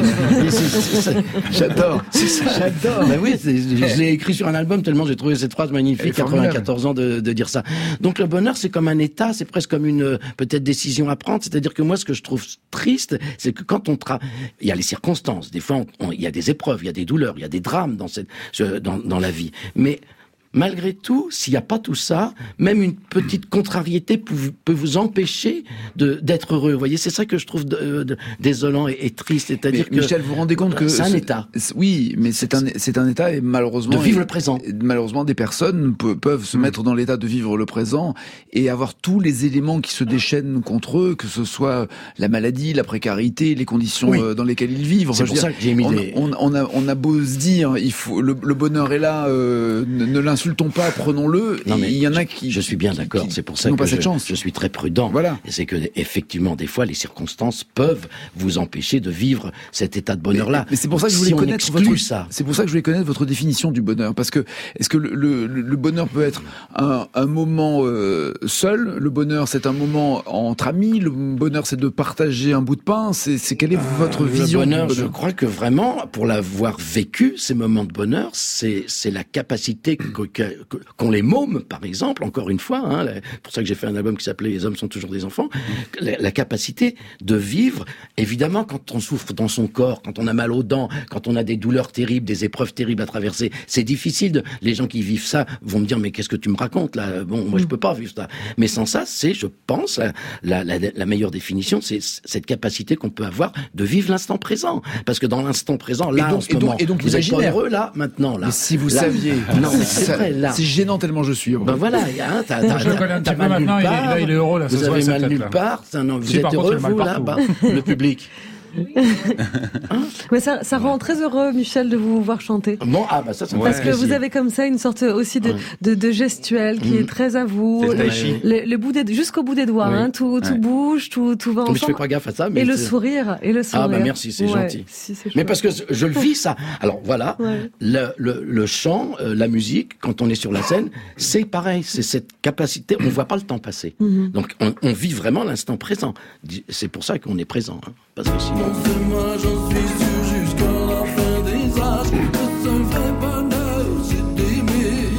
J'adore. J'adore. Ben oui, je l'ai écrit sur un album tellement j'ai trouvé cette phrase magnifique. 94 ans de dire ça. Donc le bonheur, c'est comme un état, c'est presque comme une peut-être décision à prendre. C'est-à-dire que moi, ce que je trouve triste, c'est que quand il y a les circonstances. Des fois, il y a des épreuves, il y a des douleurs, il y a des drames dans la vie. Mais malgré tout, s'il n'y a pas tout ça, même une petite contrariété peut vous empêcher d'être heureux. Vous voyez, c'est ça que je trouve désolant et triste. C'est-à-dire que Michel, vous vous rendez compte que c'est un état. Oui, mais c'est un état et malheureusement de vivre le présent. Malheureusement, des personnes peuvent se mettre dans l'état de vivre le présent et avoir tous les éléments qui se déchaînent contre eux, que ce soit la maladie, la précarité, les conditions dans lesquelles ils vivent. C'est pour ça que j'ai mis on a beau se dire, il faut le bonheur est là, ne l'insultons pas, prenons-le. Non, mais il y en a qui. Je suis bien d'accord. C'est pour ça que je suis très prudent. Voilà. Et c'est que effectivement, des fois, les circonstances peuvent vous empêcher de vivre cet état de bonheur-là. Mais c'est pour ça que je voulais connaître C'est pour ça que je voulais connaître votre définition du bonheur, parce que est-ce que le bonheur peut être un moment seul? Le bonheur, c'est un moment entre amis. Le bonheur, c'est de partager un bout de pain. C'est quelle est votre vision du bonheur? Je crois que vraiment, pour l'avoir vécu, ces moments de bonheur, c'est la capacité qu'ont les mômes, par exemple, encore une fois, pour ça que j'ai fait un album qui s'appelait Les hommes sont toujours des enfants, la capacité de vivre, évidemment, quand on souffre dans son corps, quand on a mal aux dents, quand on a des douleurs terribles, des épreuves terribles à traverser, c'est difficile. Les gens qui vivent ça vont me dire, mais qu'est-ce que tu me racontes là? Bon, moi je peux pas vivre ça. Mais sans ça, c'est, je pense, la meilleure définition, c'est cette capacité qu'on peut avoir de vivre l'instant présent. Parce que dans l'instant présent, là, en ce moment, vous êtes pas heureux, là, maintenant, là. Mais si vous saviez. Non, mais c'est vrai, là. C'est gênant tellement je suis heureux. Ben voilà, t'as mal nulle part. Il est heureux, là. Vous avez mal nulle part. Vous êtes heureux, vous, là, le public. Mais ça rend très heureux, Michel, de vous voir chanter. Bon, ça parce que vous avez comme ça une sorte aussi de gestuelle qui est très à vous. Jusqu'au bout des doigts, tout bouge, tout va ensemble. Mais je fais pas gaffe à ça. Mais et le sourire. Ah merci, c'est gentil. Mais parce que je le vis ça. Alors voilà, le chant, la musique, quand on est sur la scène, c'est pareil, c'est cette capacité. On voit pas le temps passer. Donc on vit vraiment l'instant présent. C'est pour ça qu'on est présent, parce que sinon. Moi j'en suis sûr jusqu'à la fin des âges. Le seul vrai bonheur c'est d'aimer.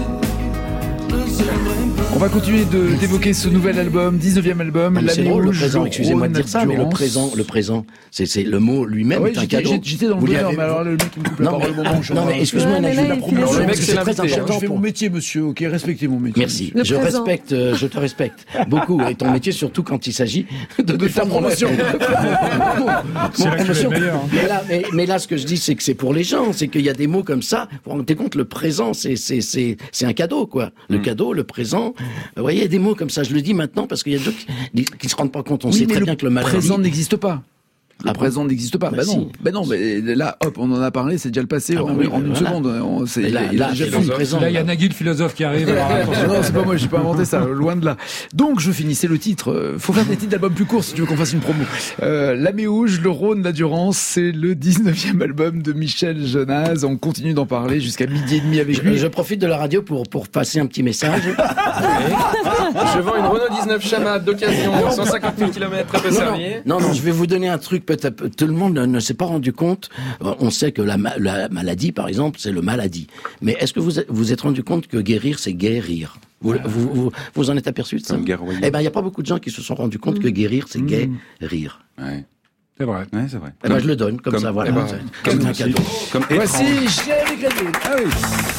On va continuer d'évoquer ce nouvel album, 19e album. C'est drôle, le présent, excusez-moi de dire ça, mais le présent, c'est le mot lui-même est un cadeau. J'étais dans le bonheur, mais alors le mec qui me coupe la parole au moment où je... Non mais excuse-moi, le mec c'est très important. Je fais mon métier, monsieur, ok, respectez mon métier. Merci, je te respecte beaucoup, et ton métier surtout quand il s'agit de ta promotion. C'est là que le meilleur. Mais là, ce que je dis, c'est que c'est pour les gens, c'est qu'il y a des mots comme ça. Vous vous rendez compte, le présent, c'est un cadeau, quoi. Le cadeau, le présent. Vous voyez, des mots comme ça. Je le dis maintenant parce qu'il y a d'autres qui se rendent pas compte. On sait très bien que le maladie... Le présent n'existe pas. Le présent n'existe pas. Non, mais là, hop, on en a parlé, c'est déjà le passé en une seconde. Là, il y a Nagui le philosophe qui arrive. Non, c'est pas moi, j'ai pas inventé ça, loin de là. Donc, je finissais le titre. Faut faire des titres d'albums plus courts si tu veux qu'on fasse une promo. La Méouge, le Rhône, la Durance, c'est le 19e album de Michel Jonas. On continue d'en parler jusqu'à 12h30 avec lui. Je profite de la radio pour passer un petit message. Je vends une Renault 19 Chamade d'occasion, 150 000 km à Pesservier. Non, je vais vous donner un truc. Peut-être tout le monde ne s'est pas rendu compte. On sait que la maladie, par exemple, c'est le maladie. Mais est-ce que vous êtes rendu compte que guérir, c'est guérir? Vous en êtes aperçu de ça? Eh ben, il y a pas beaucoup de gens qui se sont rendus compte que guérir, c'est guérir. Ouais. C'est vrai. Ouais, c'est vrai. Eh ben, je le donne comme ça, voilà. Comme un cadeau. Voici Chéri Cadeau. Ah oui.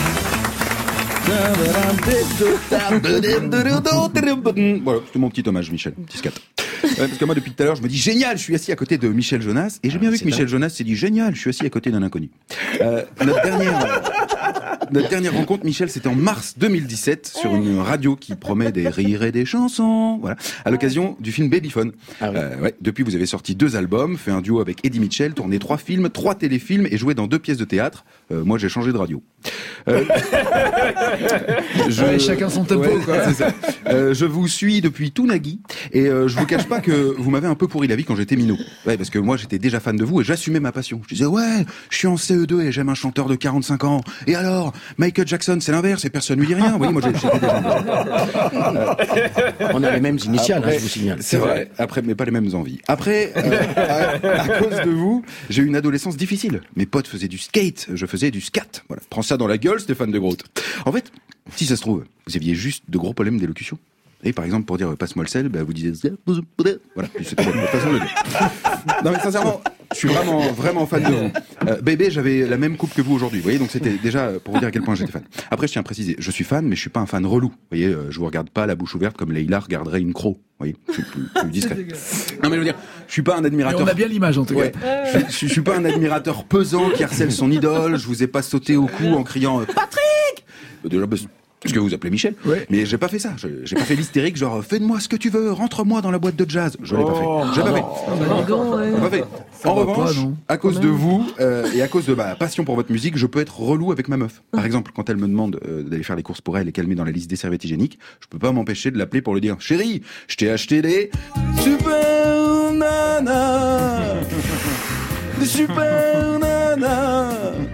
Voilà, c'était mon petit hommage, Michel. 10-4. Parce que moi, depuis tout à l'heure, je me dis génial, je suis assis à côté de Michel Jonas, et j'ai bien vu que Michel Jonas s'est dit génial, je suis assis à côté d'un inconnu. Notre dernière rencontre, Michel, c'était en mars 2017 sur une radio qui promet des rires et des chansons. Voilà, à l'occasion du film Babyphone. Depuis, vous avez sorti 2 albums, fait un duo avec Eddie Mitchell, tourné 3 films, 3 téléfilms et joué dans 2 pièces de théâtre. Moi, j'ai changé de radio. Chacun son tempo, quoi. C'est ça. Je vous suis depuis tout Nagui et je vous cache pas que vous m'avez un peu pourri la vie quand j'étais minot. Ouais, parce que moi j'étais déjà fan de vous et j'assumais ma passion. Je disais ouais, je suis en CE2 et j'aime un chanteur de 45 ans. Et alors, Michael Jackson, c'est l'inverse et personne lui dit rien. Oui, moi j'étais déjà. On a les mêmes initiales, je vous signale. C'est vrai. Après, mais pas les mêmes envies. Après, à cause de vous, j'ai eu une adolescence difficile. Mes potes faisaient du skate, je faisais du scat. Voilà, prends ça dans la gueule, Stéphane de Groot. En fait, si ça se trouve, vous aviez juste de gros problèmes d'élocution. Et par exemple, pour dire passe-moi le sel, vous disiez voilà, c'était votre façon de le dire. Non mais sincèrement, je suis vraiment fan de vous. Bébé, j'avais la même coupe que vous aujourd'hui, vous voyez, donc c'était déjà pour vous dire à quel point j'étais fan. Après, je tiens à préciser, je suis fan, mais je suis pas un fan relou. Vous voyez, je vous regarde pas la bouche ouverte comme Leïla regarderait une croc. Vous voyez, je suis plus discret. Non mais je veux dire, je suis pas un admirateur. Mais on a bien l'image en tout cas. Je suis pas un admirateur pesant qui harcèle son idole. Je vous ai pas sauté au cou en criant Patrick. Déjà, ce que vous appelez Michel. Mais j'ai pas fait ça. J'ai pas fait l'hystérique genre fais-de-moi ce que tu veux, rentre-moi dans la boîte de jazz. Je l'ai pas fait. J'ai pas fait. En revanche, à cause de vous et à cause de ma passion pour votre musique, je peux être relou avec ma meuf. Par exemple, quand elle me demande d'aller faire les courses pour elle et qu'elle met dans la liste des serviettes hygiéniques, je peux pas m'empêcher de l'appeler pour lui dire chérie, je t'ai acheté des super nanas, des super nanas,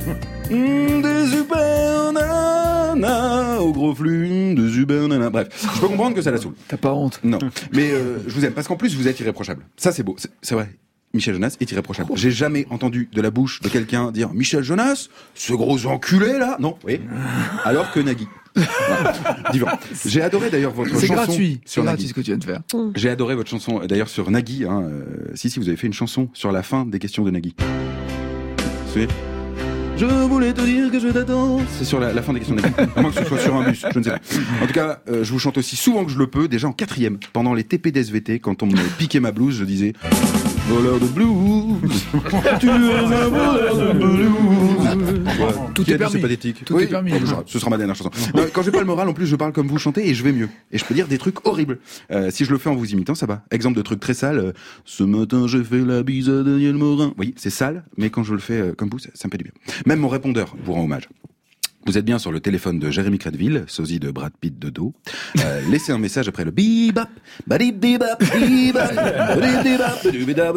des super nanas au gros flux, des super nanas. Bref, je peux comprendre que ça la saoule. T'as pas honte? Non, mais je vous aime parce qu'en plus vous êtes irréprochable. Ça c'est beau, c'est vrai. Michel Jonas est irréprochable. J'ai jamais entendu de la bouche de quelqu'un dire Michel Jonas, ce gros enculé là. Non, oui. Alors que Nagui. Divin. J'ai adoré d'ailleurs votre chanson. C'est gratuit. Sur Nagui, ce que tu viens de faire. J'ai adoré votre chanson d'ailleurs sur Nagui. Si, vous avez fait une chanson sur la fin des questions de Nagui. C'est je voulais te dire que je t'attends. C'est sur la fin des questions de Nagui. À moins que ce soit sur un bus, je ne sais pas. En tout cas, je vous chante aussi souvent que je le peux, déjà en 4e, pendant les TP d'SVT, quand on me piquait ma blouse, je disais voleur de blues, tu es un voleur de blues. Tout est permis. C'est pathétique. Tout est permis. Ce sera ma dernière chanson. Non, quand j'ai pas le moral, en plus, je parle comme vous chantez et je vais mieux. Et je peux dire des trucs horribles. Si je le fais en vous imitant, ça va. Exemple de truc très sale. Ce matin, j'ai fait la bise à Daniel Morin. Oui, c'est sale, mais quand je le fais comme vous, ça me fait du bien. Même mon répondeur vous rend hommage. Vous êtes bien sur le téléphone de Jérémy Crédville, sosie de Brad Pitt de dos. Laissez un message après le bip-bap, badip-dip-bap, bip-bap, badip-dip-bap,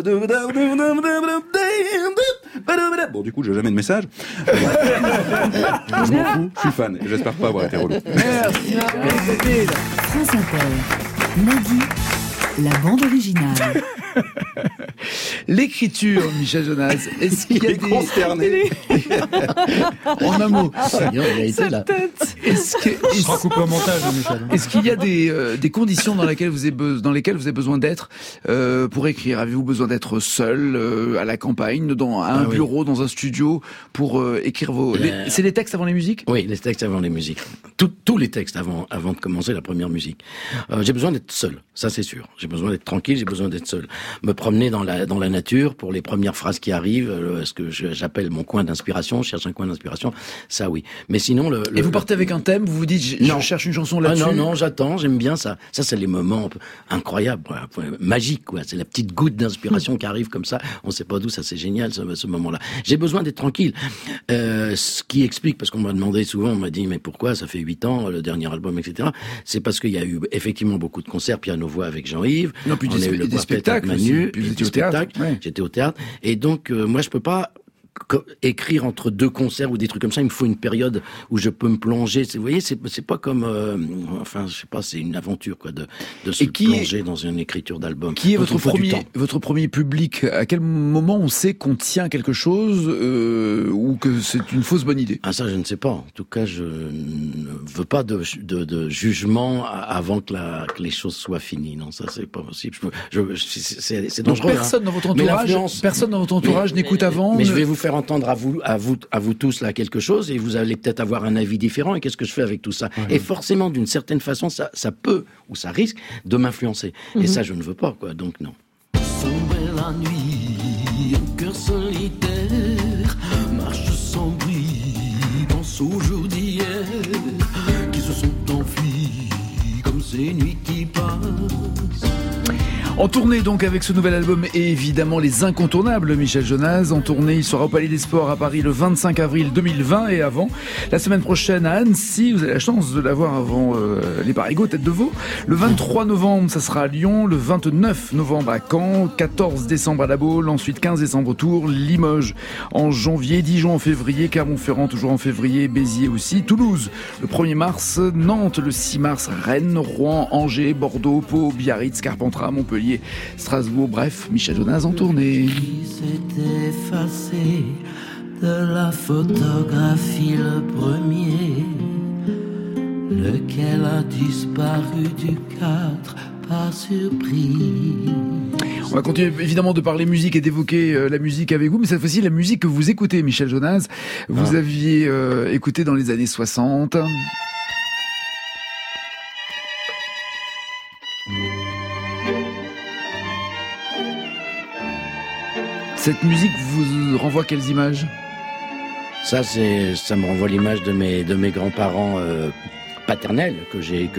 bon, du coup, j'ai jamais de message. Je m'en fous, je suis fan et j'espère pas avoir été relou. Merci. France Inter, Nagui, la bande originale. L'écriture, Michel Jonas, est-ce qu'il y a consterné. En un mot. Il a été là. Sera coupé au montage, Michel. Est-ce qu'il y a des conditions dans lesquelles vous avez besoin d'être pour écrire? Avez-vous besoin d'être seul à la campagne, à un bureau, dans un studio pour écrire vos... C'est les textes avant les musiques? Oui, les textes avant les musiques. Tous les textes avant de commencer la première musique. J'ai besoin d'être seul, ça c'est sûr. J'ai besoin d'être tranquille, j'ai besoin d'être seul. Me promener dans la dans la nature pour les premières phrases qui arrivent, ce que j'appelle mon coin d'inspiration, je cherche un coin d'inspiration, ça oui. Mais sinon Et vous partez avec un thème, vous vous dites je cherche une chanson là-dessus. Non, j'attends, j'aime bien ça. Ça c'est les moments incroyables, magiques quoi. C'est la petite goutte d'inspiration qui arrive comme ça, on sait pas d'où, ça c'est génial ce moment-là. J'ai besoin d'être tranquille. Ce qui explique, parce qu'on m'a demandé souvent, on m'a dit mais pourquoi ça fait 8 ans le dernier album, etc. C'est parce qu'il y a eu effectivement beaucoup de concerts, piano-voix avec Jean-Yves. Non, puis des spectacles Manu, puis des spectacles. Ouais. J'étais au théâtre. Et donc, moi, je peux pas écrire entre deux concerts ou des trucs comme ça. Il me faut une période où je peux me plonger. Vous voyez, c'est pas comme, je sais pas, c'est une aventure, quoi, de se plonger dans une écriture d'album. Qui est votre premier public? À quel moment on sait qu'on tient quelque chose, ou que c'est une fausse bonne idée? Ah, ça, je ne sais pas. En tout cas, je ne veux pas de jugement avant que les choses soient finies. Non, ça, c'est pas possible. C'est dangereux. Donc, personne dans votre entourage n'écoute avant. Mais je vais vous faire entendre à vous tous là quelque chose et vous allez peut-être avoir un avis différent. Et qu'est-ce que je fais avec tout ça? Et forcément, d'une certaine façon, ça peut ou ça risque de m'influencer. Et ça, je ne veux pas, quoi. Donc non. Sombre la nuit, un cœur solitaire marche sans bruit, pense aux jours d'hier qui se sont enfuis comme ces nuits qui passent. En tournée donc avec ce nouvel album et évidemment les incontournables Michel Jonas. En tournée, il sera au Palais des Sports à Paris le 25 avril 2020 et avant. La semaine prochaine à Annecy, vous avez la chance de l'avoir avant les Parigots, tête de veau. Le 23 novembre, ça sera à Lyon. Le 29 novembre à Caen. 14 décembre à La Baule. Ensuite 15 décembre au Tours. Limoges en janvier. Dijon en février. Clermont-Ferrand toujours en février. Béziers aussi. Toulouse le 1er mars. Nantes le 6 mars. Rennes, Rouen, Angers, Bordeaux, Pau, Biarritz, Carpentras, Montpellier, Strasbourg, bref, Michel Jonas en tournée. Qui s'est effacé de la photographie le premier, lequel a disparu du cadre par surprise. On va continuer évidemment de parler musique et d'évoquer la musique avec vous, mais cette fois-ci la musique que vous écoutez, Michel Jonas, vous aviez écouté dans les années 60. Cette musique vous renvoie quelles images? Ça me renvoie l'image de mes grands-parents paternels que j'ai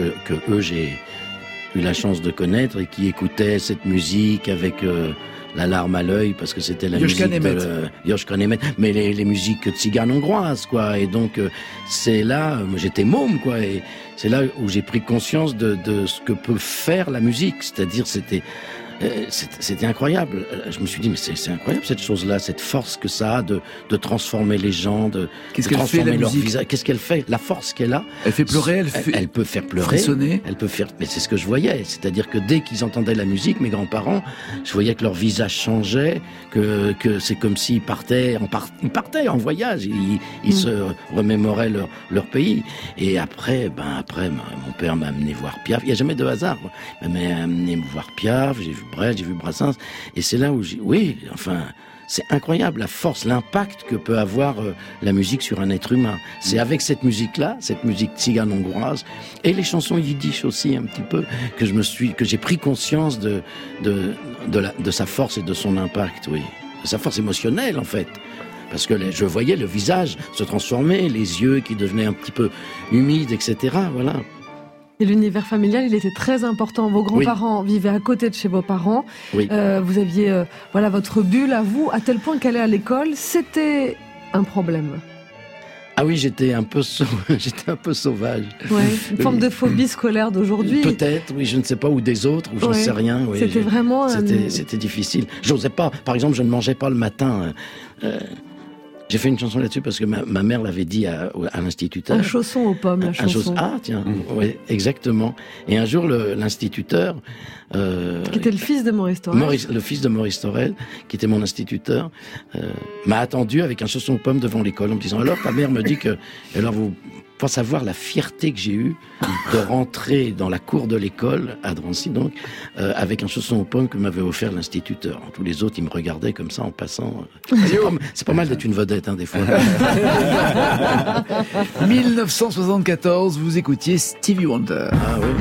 eu la chance de connaître et qui écoutaient cette musique avec la larme à l'œil parce que c'était la musique de Joschka Nemeth, mais les musiques tziganes hongroises, quoi. Et donc c'est là, j'étais môme, quoi, et c'est là où j'ai pris conscience de ce que peut faire la musique, c'est-à-dire c'était incroyable. Je me suis dit mais c'est incroyable cette chose-là, cette force que ça a de transformer les gens, de transformer leur visage. Qu'est-ce qu'elle fait? La force qu'elle a. Elle fait pleurer, elle peut faire pleurer, frissonner. Elle peut faire. Mais c'est ce que je voyais, c'est-à-dire que dès qu'ils entendaient la musique, mes grands-parents, je voyais que leur visage changeait, que c'est comme s'ils partaient en voyage, ils se remémoraient leur pays. Et après, mon père m'a amené voir Piaf. Il n'y a jamais de hasard. Il m'a amené voir Piaf. J'ai vu Brel, j'ai vu Brassens, et c'est là où c'est incroyable la force, l'impact que peut avoir la musique sur un être humain. C'est avec cette musique-là, cette musique tzigane hongroise, et les chansons yiddish aussi un petit peu, que j'ai pris conscience de sa force et de son impact, oui, de sa force émotionnelle en fait. Parce que je voyais le visage se transformer, les yeux qui devenaient un petit peu humides, etc. Voilà. Et l'univers familial, il était très important. Vos grands-parents vivaient à côté de chez vos parents. Oui. Vous aviez votre bulle à vous, à tel point qu'aller à l'école, c'était un problème. Ah oui, j'étais un peu sauvage. Ouais, une forme de phobie scolaire d'aujourd'hui. Peut-être, oui, je ne sais pas, ou des autres, ou j'en sais rien. Oui, c'était vraiment... C'était difficile. J'osais pas, par exemple, je ne mangeais pas le matin. J'ai fait une chanson là-dessus parce que ma mère l'avait dit à l'instituteur. Un chausson aux pommes, la chanson. Ah tiens, oui, exactement. Et un jour, l'instituteur... qui était le fils de Maurice Thorel. Le fils de Maurice Thorel, qui était mon instituteur, m'a attendu avec un chausson aux pommes devant l'école en me disant « Alors, ta mère me dit que... » Alors, vous pas savoir la fierté que j'ai eue de rentrer dans la cour de l'école, à Drancy donc, avec un chausson aux pommes que m'avait offert l'instituteur. Tous les autres, ils me regardaient comme ça en passant. C'est pas mal d'être une vedette, hein, des fois. 1974, vous écoutiez Stevie Wonder. Ah oui.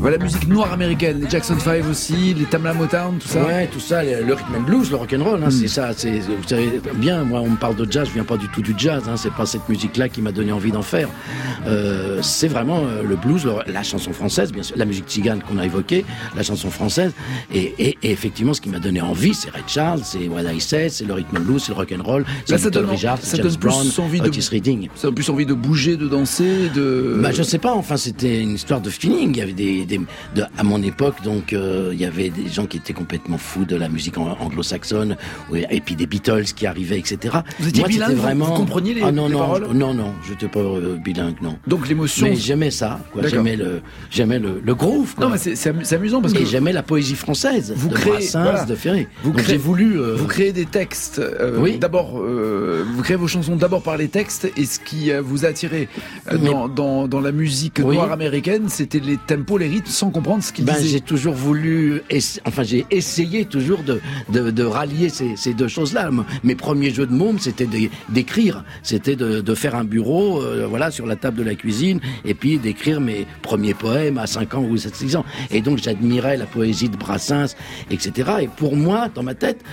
Voilà, la musique noire américaine, les Jackson 5 aussi, les Tamla Motown, tout ça. Ouais, tout ça, le rhythm and blues, le rock'n'roll, c'est ça. Vous savez bien, moi, on me parle de jazz, je viens pas du tout du jazz. C'est pas cette musique-là qui m'a donné envie d'en faire. C'est vraiment le blues, la chanson française, bien sûr, la musique tzigane qu'on a évoquée, la chanson française. Et effectivement, ce qui m'a donné envie, c'est Ray Charles, c'est What I Say, c'est le rhythm and blues, c'est le rock'n'roll, c'est Little Richard, c'est James Brown, Otis Redding. Ça donne plus envie de bouger, de danser, de. Je sais pas. Enfin, c'était une histoire de feeling. Il y avait à mon époque, donc, il y avait des gens qui étaient complètement fous de la musique anglo-saxonne, et puis des Beatles qui arrivaient, etc. Vous étiez bilingue, vraiment... vous compreniez les paroles? Non, j'étais pas bilingue, non. Donc l'émotion. Mais j'aimais ça, quoi. J'aimais le groove, quoi. Non, mais c'est amusant parce que. Et j'aimais la poésie française. De Brassens, de Ferré. J'ai voulu. Vous créez des textes. Oui. D'abord, vous créez vos chansons d'abord par les textes, et ce qui vous a attiré dans la musique noire américaine, c'était les tempos, les rythmes, sans comprendre ce qu'ils disaient. J'ai toujours voulu, j'ai essayé toujours de rallier ces deux choses-là. Mes premiers jeux de môme, c'était d'écrire, c'était de faire un bureau, sur la table de la cuisine, et puis d'écrire mes premiers poèmes à 5 ans ou 6 ans. Et donc j'admirais la poésie de Brassens, etc. Et pour moi, dans ma tête,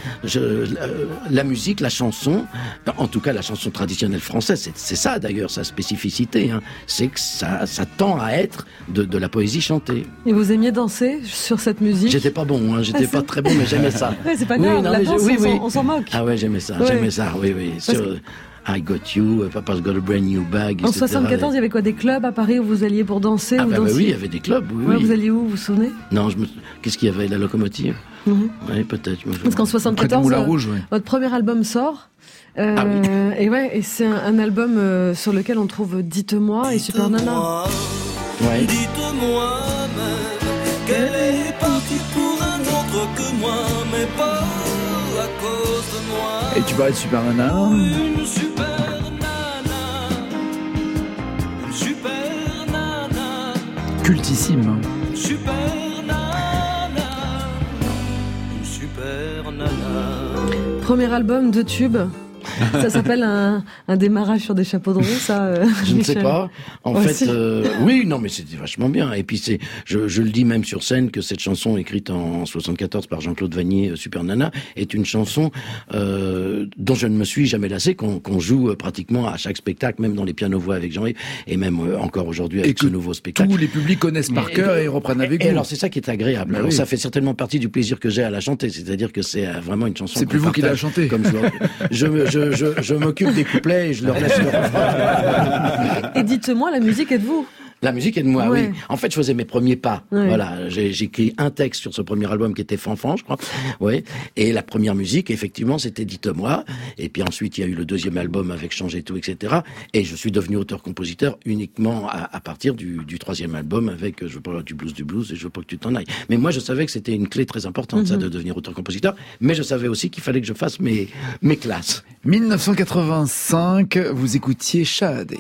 la musique, la chanson, en tout cas la chanson traditionnelle française, c'est ça d'ailleurs sa spécificité, c'est que ça tend à être de la poésie chantée. Et vous aimiez danser sur cette musique? J'étais pas bon, j'étais pas très bon, mais j'aimais ça. Ouais, c'est pas grave, la danse, on s'en moque. Ah ouais, j'aimais ça, oui. I Got You, Papa's Got a Brand New Bag, etc. En 74, il y avait quoi, des clubs à Paris où vous alliez pour danser? Oui, il y avait des clubs, oui. Vous alliez où, vous vous souvenez? Non, qu'est-ce qu'il y avait, la locomotive? Oui, peut-être. Parce qu'en 74, votre premier album sort. Et c'est un album sur lequel on trouve Dites-moi et Super Nana. Ouais. Dites-moi même qu'elle est partie pour un autre que moi, mais pas à cause de moi. Et tu parlais de Super Nana. Une super nana. Une super nana. Cultissime. Une super nana. Une super nana. Premier album de tube. Ça s'appelle un démarrage sur des chapeaux de roue, ça Je ne sais pas. En fait, oui, non, mais c'était vachement bien. Et puis je le dis même sur scène que cette chanson écrite en 74 par Jean-Claude Vanier, Super Nana, est une chanson dont je ne me suis jamais lassé, qu'on joue pratiquement à chaque spectacle, même dans les pianos-voix avec Jean-Yves, et même encore aujourd'hui avec ce nouveau spectacle. Tous les publics connaissent par cœur et reprennent avec vous. Alors c'est ça qui est agréable. Alors, ça fait certainement partie du plaisir que j'ai à la chanter, c'est-à-dire que c'est vraiment une chanson. C'est plus vous qui la chantez. Comme je m'occupe des couplets et je leur laisse le refrain. Et dites-moi, la musique est de vous? La musique est de moi, oui. En fait, je faisais mes premiers pas. Ouais. Voilà, j'ai écrit un texte sur ce premier album qui était Fanfan, je crois. Ouais. Et la première musique, effectivement, c'était Dites-moi. Et puis ensuite, il y a eu le deuxième album avec Changer tout, etc. Et je suis devenu auteur-compositeur uniquement à partir du troisième album avec Je veux pas du blues et Je veux pas que tu t'en ailles. Mais moi, je savais que c'était une clé très importante, ça, de devenir auteur-compositeur. Mais je savais aussi qu'il fallait que je fasse mes classes. 1985, vous écoutiez Shade.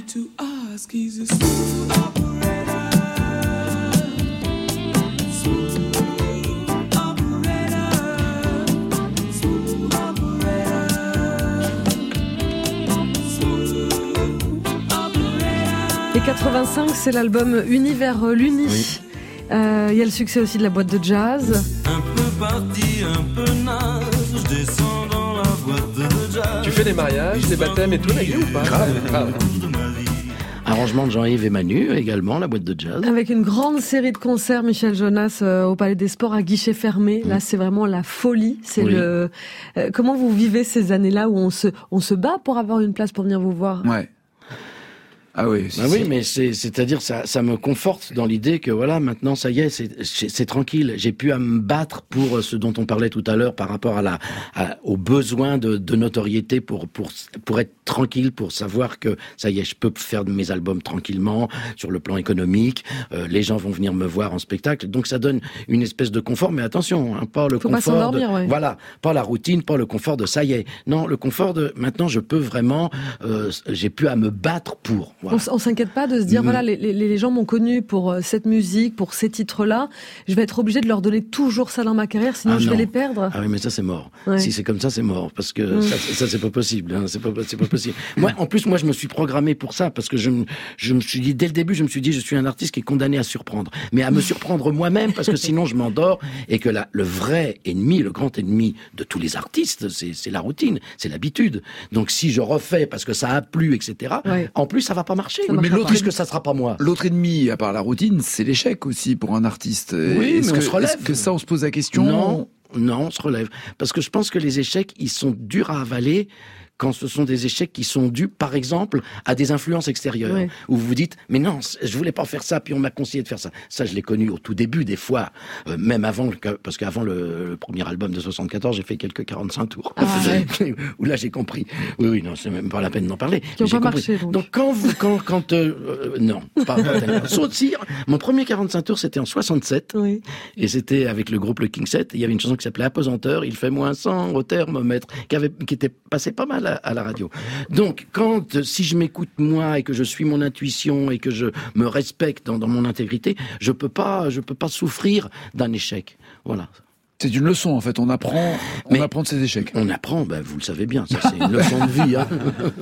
Et 85, c'est l'album Univers l'Uni. Oui. Il y a le succès aussi de la boîte de jazz. Un peu parti, un peu naze, je descends dans la boîte de jazz. Tu fais des mariages, des baptêmes et tout, Nagui, ou pas? Grave. Arrangement de Jean-Yves et Manu, également, la boîte de jazz. Avec une grande série de concerts, Michel Jonas, au Palais des Sports, à guichet fermé. Là, c'est vraiment la folie. C'est comment vous vivez ces années-là où on se bat pour avoir une place pour venir vous voir? Ouais. Ah oui. Oui, mais c'est-à-dire ça me conforte dans l'idée que voilà, maintenant ça y est, c'est tranquille. J'ai pu à me battre pour ce dont on parlait tout à l'heure par rapport au besoin de notoriété pour être tranquille, pour savoir que ça y est, je peux faire mes albums tranquillement sur le plan économique. Les gens vont venir me voir en spectacle, donc ça donne une espèce de confort. Mais attention, pas le confort. Pas s'endormir, voilà, pas la routine, pas le confort de ça y est. Non, le confort de maintenant, je peux vraiment, j'ai pu à me battre pour. Voilà. On s'inquiète pas de se dire, voilà, les gens m'ont connu pour cette musique, pour ces titres-là. Je vais être obligé de leur donner toujours ça dans ma carrière, sinon je vais les perdre. Ah oui, mais ça c'est mort. Ouais. Si c'est comme ça, c'est mort. Parce que ça c'est pas possible. Hein. C'est pas possible. Moi, en plus, je me suis programmé pour ça. Parce que je me suis dit, dès le début, je suis un artiste qui est condamné à surprendre. Mais à me surprendre moi-même, parce que sinon je m'endors. Et que le vrai ennemi, le grand ennemi de tous les artistes, c'est la routine, c'est l'habitude. Donc si je refais parce que ça a plu, etc., en plus ça va pas marcher. Mais puisque ça sera pas moi. L'autre ennemi, à part la routine, c'est l'échec aussi pour un artiste. Oui, est-ce que ça, on se pose la question? Non, on se relève. Parce que je pense que les échecs, ils sont durs à avaler quand ce sont des échecs qui sont dus, par exemple, à des influences extérieures. Oui. Où vous vous dites, mais non, je voulais pas faire ça, puis on m'a conseillé de faire ça. Ça, je l'ai connu au tout début, des fois, même avant, parce qu'avant le premier album de 74, j'ai fait quelques 45 tours. Où là, j'ai compris. Oui, non, c'est même pas la peine d'en parler. Qui n'ont pas marché, donc. Non, pas sauf si, mon premier 45 tours, c'était en 67. Oui. Et c'était avec le groupe Le King 7. Il y avait une chanson qui s'appelait Apesanteur. Il fait -100 au thermomètre, qui était passée pas mal à la radio. Donc, si je m'écoute moi et que je suis mon intuition et que je me respecte dans mon intégrité, je peux pas souffrir d'un échec. Voilà. C'est une leçon, en fait. On apprend de ses échecs. On apprend, vous le savez bien. Ça, c'est une leçon de vie, hein.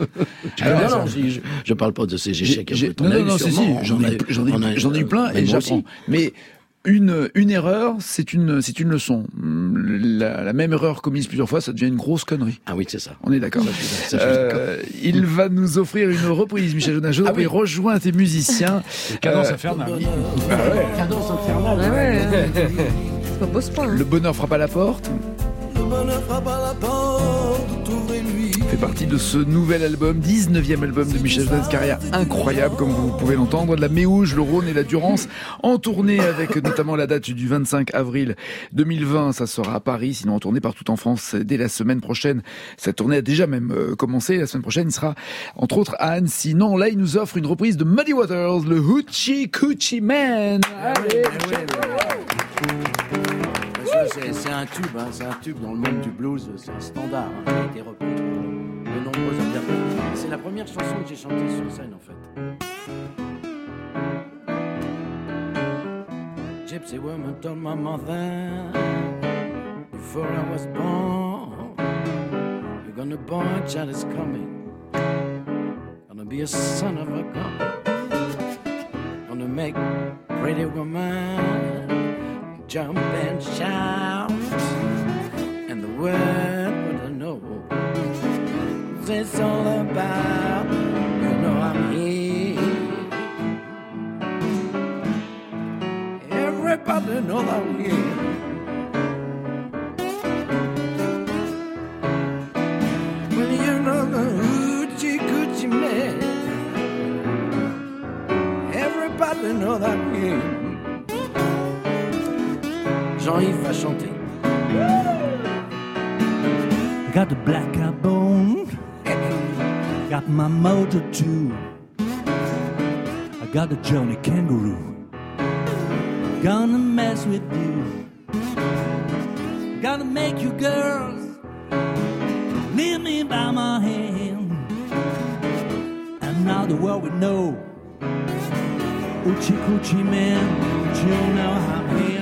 Je parle pas de ces échecs. J'en ai eu plein et j'apprends. Mais une erreur, c'est une leçon. La même erreur commise plusieurs fois, ça devient une grosse connerie. Ah oui, c'est ça. On est d'accord. Il va nous offrir une reprise, Michel Jonas. Il rejoint tes musiciens. Cadence infernale. Cadence infernale. Ça bosse pas. Le bonheur frappe à la porte. Le bonheur frappe à la porte, ouvrez-lui. Fait partie de ce nouvel album, 19e album de Michel Jonas, carrière incroyable, comme vous pouvez l'entendre. De la Méouge, le Rhône et la Durance, en tournée avec notamment la date du 25 avril 2020. Ça sera à Paris, sinon en tournée partout en France dès la semaine prochaine. Cette tournée a déjà même commencé. La semaine prochaine, il sera entre autres à Annecy. Non, là, il nous offre une reprise de Muddy Waters, le Hoochie Coochie Man. Allez, c'est un tube dans le monde du blues, c'est un standard, qui a été repris de nombreux interprètes. C'est la première chanson que j'ai chantée sur scène, en fait. Gypsy woman told my mother, before I was born, you're gonna born a child is coming, gonna be a son of a gun, gonna make pretty woman jump and shout, and the word what I know it's all about, you know I'm here. Everybody know I'm here. Well, you know the hoochie coochie man. Everybody know that I'm here. Jean-Yves va chanter. Got the black eye bone, got my motor too. I got the Johnny Kangaroo, gonna mess with you. Gonna make you girls leave me by my hand. And now the world will know, Oochie Coochie Man, you know I'm here.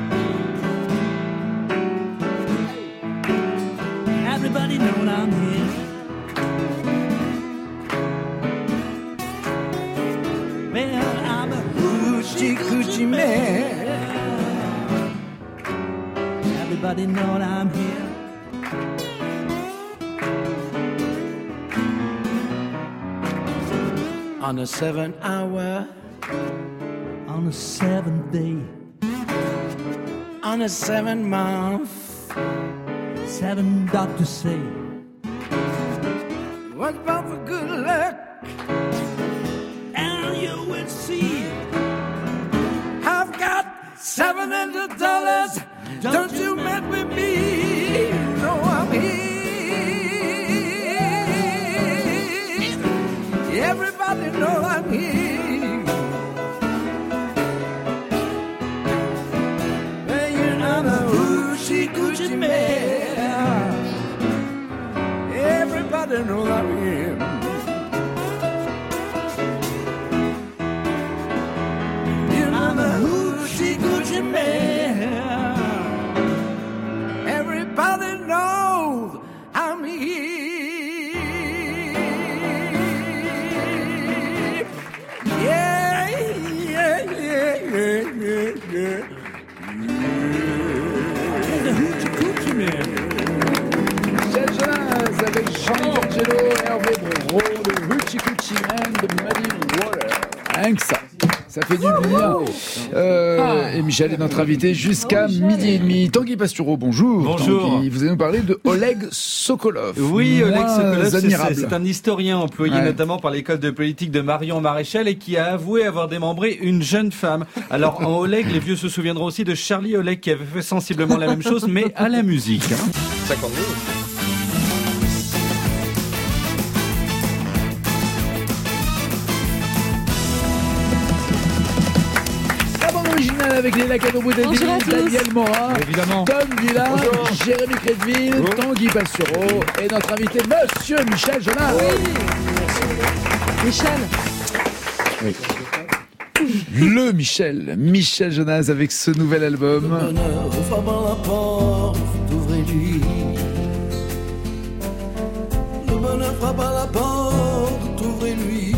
Everybody know I'm here. Well, I'm a hoochie coochie man. Everybody know I'm here. On a 7 hour, on a 7th day, on a 7 month, 7 doctors say, what's bound for good luck? And you will see, I've got $700. Don't you mess with me? No, I'm here. Everybody know I'm here. Well, you know the hoochie coochie man. Everybody know I'm here. Michel Jonas avec Jean D'Angelo et Hervé Bro, le Hoochie Coochie Man de Muddy Water. Rien que ça fait du bien. Et Michel est notre invité jusqu'à 12h30. Tanguy Pastureau, bonjour. Bonjour. Tanguy, vous allez nous parler de Oleg Sokolov. Oui, Oleg Sokolov, c'est un historien employé notamment par l'école de politique de Marion Maréchal et qui a avoué avoir démembré une jeune femme. Alors en Oleg, les vieux se souviendront aussi de Charlie Oleg qui avait fait sensiblement la même chose, mais à la musique. 50 000. Avec les Lacado Boudelville, Daniel Morin, Tom Villa, Jérémy Crédville, Tanguy Pastureau et notre invité, Monsieur Michel Jonas. Michel. Le Michel Jonas avec ce nouvel album. Le bonheur frappe à la porte, ouvrez-lui. Le bonheur frappe à la porte, ouvrez-lui.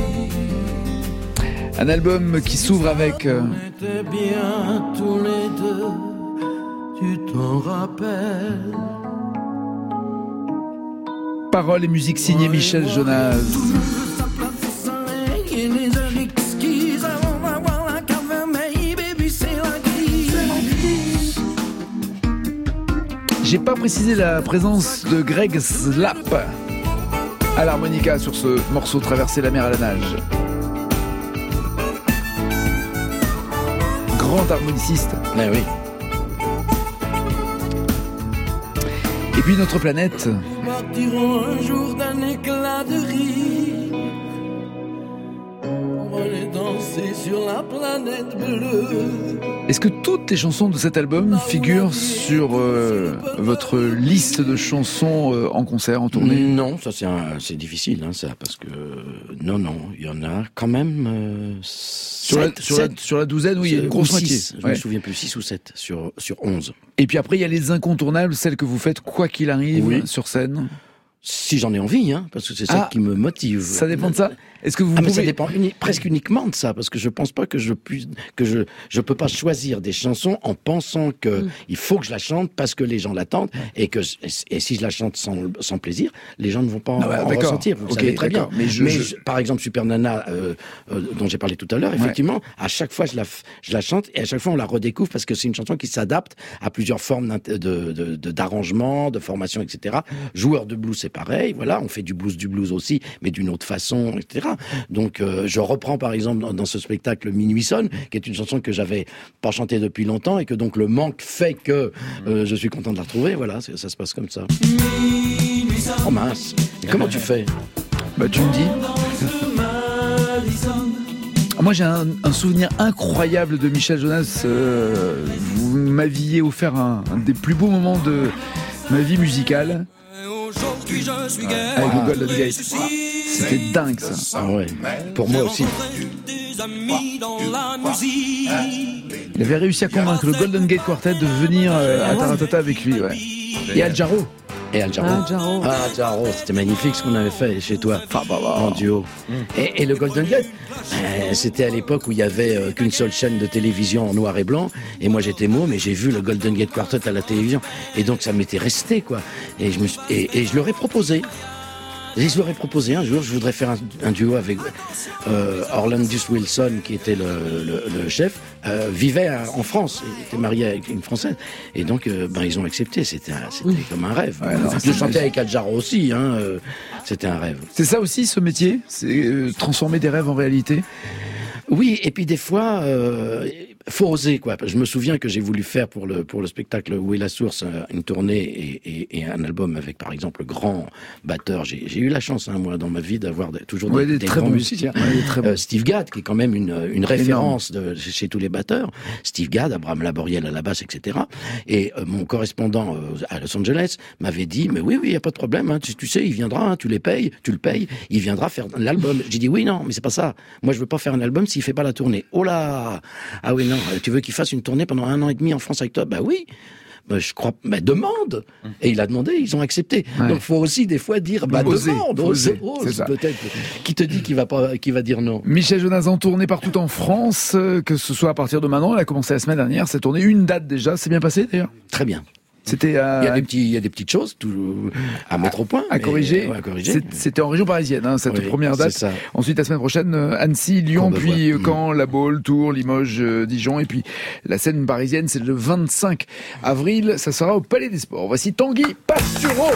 Un album qui s'ouvre avec... On était bien tous les deux, tu t'en rappelles. Paroles et musique signée Michel Jonas. J'ai pas précisé la présence de Greg Slap à l'harmonica sur ce morceau Traverser la mer à la nage. Grand harmoniciste. Ah oui. Et puis notre planète. Nous partirons un jour d'un éclat de rire pour aller danser sur la planète bleue. Est-ce que toutes les chansons de cet album figurent sur votre liste de chansons en concert, en tournée ? Non, ça c'est difficile, hein, ça, parce que non, il y en a quand même. Sur la douzaine, oui, il y a une grosse moitié. Je me souviens plus, 6 ou 7 sur 11. Et puis après, il y a les incontournables, celles que vous faites quoi qu'il arrive sur scène. Si j'en ai envie, hein, parce que c'est ça qui me motive. Ça dépend de ça. Est-ce que vous mais ça dépend presque uniquement de ça, parce que je pense pas que je peux pas choisir des chansons en pensant que il faut que je la chante parce que les gens l'attendent et si je la chante sans plaisir, les gens ne vont pas en ressentir. Vous savez très bien. Mais par exemple, Super Nana, dont j'ai parlé tout à l'heure, effectivement, à chaque fois je la chante et à chaque fois on la redécouvre parce que c'est une chanson qui s'adapte à plusieurs formes d'arrangement, de formation, etc. Joueur de blues, c'est pareil. Voilà, on fait du blues aussi, mais d'une autre façon, etc. Donc je reprends par exemple dans ce spectacle Minuit sonne, qui est une chanson que j'avais pas chantée depuis longtemps et que donc le manque fait que je suis content de la retrouver. Voilà, ça se passe comme ça. Oh mince, et comment tu fais ? Bah tu me dis. Moi j'ai un souvenir incroyable de Michel Jonas. Vous m'aviez offert un des plus beaux moments de ma vie musicale. Avec le Golden Gate. C'était dingue ça. Ah ouais. Pour moi aussi. Il avait réussi à convaincre le Golden Gate Quartet de venir à Taratata avec lui. Ouais. Et Al Jarreau. C'était magnifique ce qu'on avait fait chez toi en duo. Et le Golden Gate, c'était à l'époque où il y avait qu'une seule chaîne de télévision en noir et blanc. Et moi j'étais môme et j'ai vu le Golden Gate Quartet à la télévision. Et donc ça m'était resté quoi. Et je leur ai proposé. Et je leur ai proposé un jour, je voudrais faire un duo avec Orlandus Wilson, qui était le chef, vivait en France, il était marié avec une Française. Et donc, ils ont accepté, c'était comme un rêve. Ouais, je chantais avec Al Jarreau aussi, c'était un rêve. C'est ça aussi, ce métier ? C'est transformer des rêves en réalité ? Oui, et puis des fois, faut oser quoi. Je me souviens que j'ai voulu faire pour le spectacle Où est la source une tournée et un album avec par exemple grand batteur. J'ai eu la chance moi dans ma vie d'avoir toujours des très grands musiciens. Steve Gadd qui est quand même une référence chez tous les batteurs. Steve Gadd, Abraham Laboriel à la basse, etc. Et mon correspondant à Los Angeles m'avait dit mais oui, y a pas de problème. Hein, tu sais, il viendra. Tu le payes. Il viendra faire l'album. J'ai dit oui, non, mais c'est pas ça. Moi, je veux pas faire un album s'il fait pas la tournée. Oh là, ah oui non. Tu veux qu'il fasse une tournée pendant 1 an et demi en France avec toi ? Bah oui. je crois, demande. Et il a demandé, ils ont accepté. Donc, il faut aussi des fois dire, demande, ose, peut-être. Qui te dit qui va dire non? Michel Jonas en tournée partout en France, que ce soit à partir de maintenant. Elle a commencé la semaine dernière, cette tournée, une date déjà. C'est bien passé, d'ailleurs? Très bien. C'était il y a des petites choses à mettre au point, à corriger. C'était en région parisienne, cette première date. Ça. Ensuite, la semaine prochaine, Annecy, Lyon, puis Caen, La Baule, Tours, Limoges, Dijon, et puis la scène parisienne, c'est le 25 avril. Ça sera au Palais des Sports. Voici Tanguy Pastureau.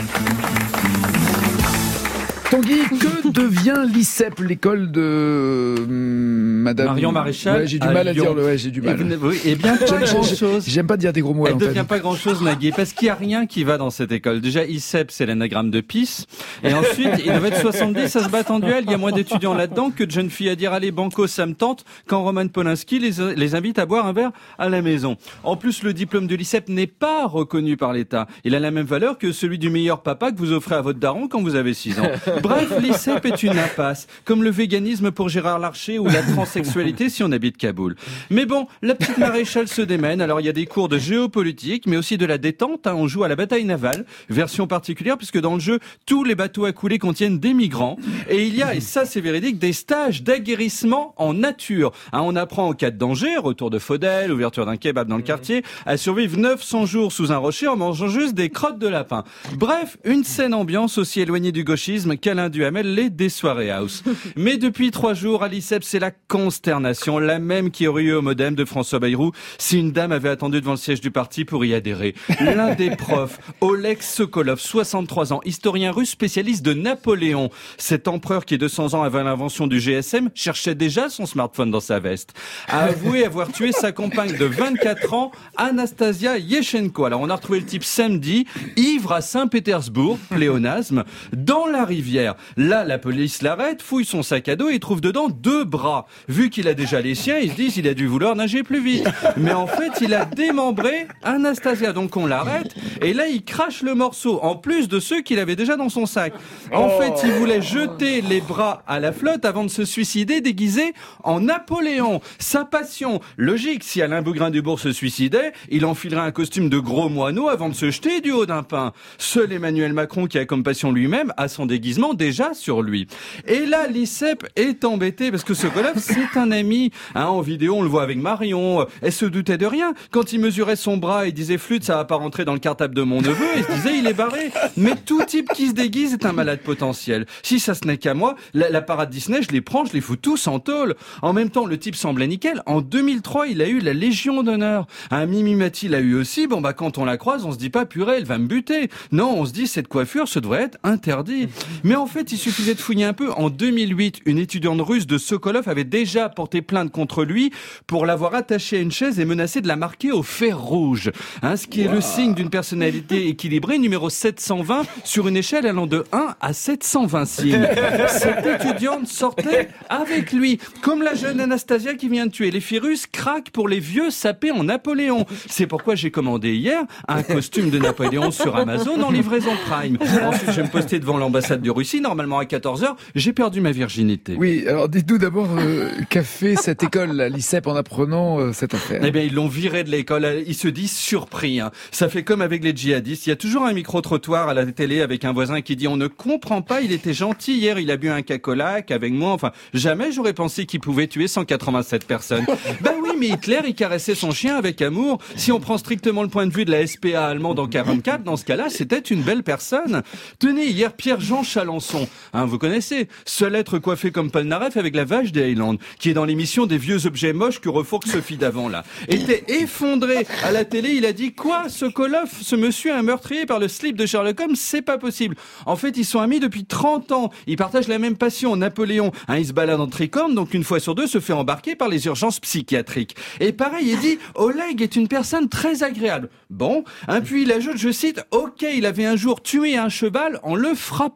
Tanguy, que devient l'ICEP, l'école de Madame Marion Maréchal? Ouais, j'ai du mal à dire j'ai du mal. Et bien pas grand-chose. J'aime pas dire des gros mots. Elle ne devient pas grand-chose, Nagui, parce qu'il n'y a rien qui va dans cette école. Déjà, ICEP, c'est l'anagramme de PIS. Et ensuite, il doit être 70 à se battre en duel. Il y a moins d'étudiants là-dedans que de jeunes filles à dire allez, banco, ça me tente, quand Roman Polanski les invite à boire un verre à la maison. En plus, le diplôme de l'ICEP n'est pas reconnu par l'État. Il a la même valeur que celui du meilleur papa que vous offrez à votre daron quand vous avez 6 ans. Bref, l'ICEP est une impasse, comme le véganisme pour Gérard Larcher ou la transsexualité si on habite Kaboul. Mais bon, la petite maréchale se démène, alors il y a des cours de géopolitique, mais aussi de la détente, on joue à la bataille navale, version particulière, puisque dans le jeu, tous les bateaux à couler contiennent des migrants, et il y a, et ça c'est véridique, des stages d'aguerrissement en nature. On apprend en cas de danger, retour de Faudel, ouverture d'un kebab dans le quartier, à survivre 900 jours sous un rocher en mangeant juste des crottes de lapin. Bref, une saine ambiance aussi éloignée du gauchisme qu'Alain Duhamel l'est des soirées house. Mais depuis 3 jours, à l'ICEP, c'est la consternation, la même qui aurait eu au modem de François Bayrou si une dame avait attendu devant le siège du parti pour y adhérer. L'un des profs, Oleg Sokolov, 63 ans, historien russe spécialiste de Napoléon. Cet empereur qui, 200 ans avant l'invention du GSM, cherchait déjà son smartphone dans sa veste, a avoué avoir tué sa compagne de 24 ans, Anastasia Yechenko. Alors, on a retrouvé le type samedi, ivre à Saint-Pétersbourg, pléonasme, dans la rivière. Là, la police l'arrête, fouille son sac à dos et trouve dedans 2 bras. Vu qu'il a déjà les siens, ils se disent qu'il a dû vouloir nager plus vite. Mais en fait, il a démembré Anastasia, donc on l'arrête. Et là, il crache le morceau, en plus de ceux qu'il avait déjà dans son sac. En fait, il voulait jeter les bras à la flotte avant de se suicider déguisé en Napoléon. Sa passion. Logique, si Alain Bougrain-Dubourg se suicidait, il enfilerait un costume de gros moineau avant de se jeter du haut d'un pin. Seul Emmanuel Macron, qui a comme passion lui-même, a son déguisement déjà sur lui. Et là, l'ICEP est embêté parce que Sokolov, c'est un ami. En vidéo, on le voit avec Marion. Elle se doutait de rien. Quand il mesurait son bras, il disait flûte, ça va pas rentrer dans le cartable de mon neveu. Et il se disait, il est barré. Mais tout type qui se déguise est un malade potentiel. Si ça ce n'est qu'à moi, la parade Disney, je les prends, je les fous tous en tôle. En même temps, le type semblait nickel. En 2003, il a eu la Légion d'honneur. Mimi Mati l'a eu aussi. Bon, quand on la croise, on se dit pas, purée, elle va me buter. Non, on se dit, cette coiffure, ça devrait être interdit. Mais en fait, il suffisait de fouiller un peu. En 2008, une étudiante russe de Sokolov avait déjà porté plainte contre lui pour l'avoir attaché à une chaise et menacé de la marquer au fer rouge. Ce qui est le signe d'une personnalité équilibrée, numéro 720, sur une échelle allant de 1 à 720 signes. Cette étudiante sortait avec lui, comme la jeune Anastasia qui vient de tuer. Les filles russes craquent pour les vieux sapés en Napoléon. C'est pourquoi j'ai commandé hier un costume de Napoléon sur Amazon en livraison Prime. Ensuite, je vais me poster devant l'ambassade de Russie, normalement à 14h. J'ai perdu ma virginité. Oui, alors dites-nous d'abord qu'a fait cette école, l'ICEP, en apprenant cette affaire. Eh bien, ils l'ont viré de l'école. Ils se disent surpris. Ça fait comme avec les djihadistes. Il y a toujours un micro-trottoir à la télé avec un voisin qui dit on ne comprend pas, il était gentil hier, il a bu un cacolac avec moi. Enfin, jamais j'aurais pensé qu'il pouvait tuer 187 personnes. Ben oui, mais Hitler, il caressait son chien avec amour. Si on prend strictement le point de vue de la SPA allemande en 44, dans ce cas-là, c'était une belle personne. Tenez, hier, Pierre-Jean Chalençon. Vous connaissez, seul être coiffé comme Polnareff avec la vache des Highlands, qui est dans l'émission des vieux objets moches que refourque Sophie d'avant, là. Était effondré à la télé, il a dit quoi, Sokolov, ce monsieur est un meurtrier par le slip de Sherlock Holmes, c'est pas possible. En fait, ils sont amis depuis 30 ans. Ils partagent la même passion, Napoléon. Il se balade en tricorne, donc une fois sur deux se fait embarquer par les urgences psychiatriques. Et pareil, il dit, Oleg est une personne très agréable. Bon, puis il ajoute, je cite, ok, il avait un jour tué un cheval en le frappant.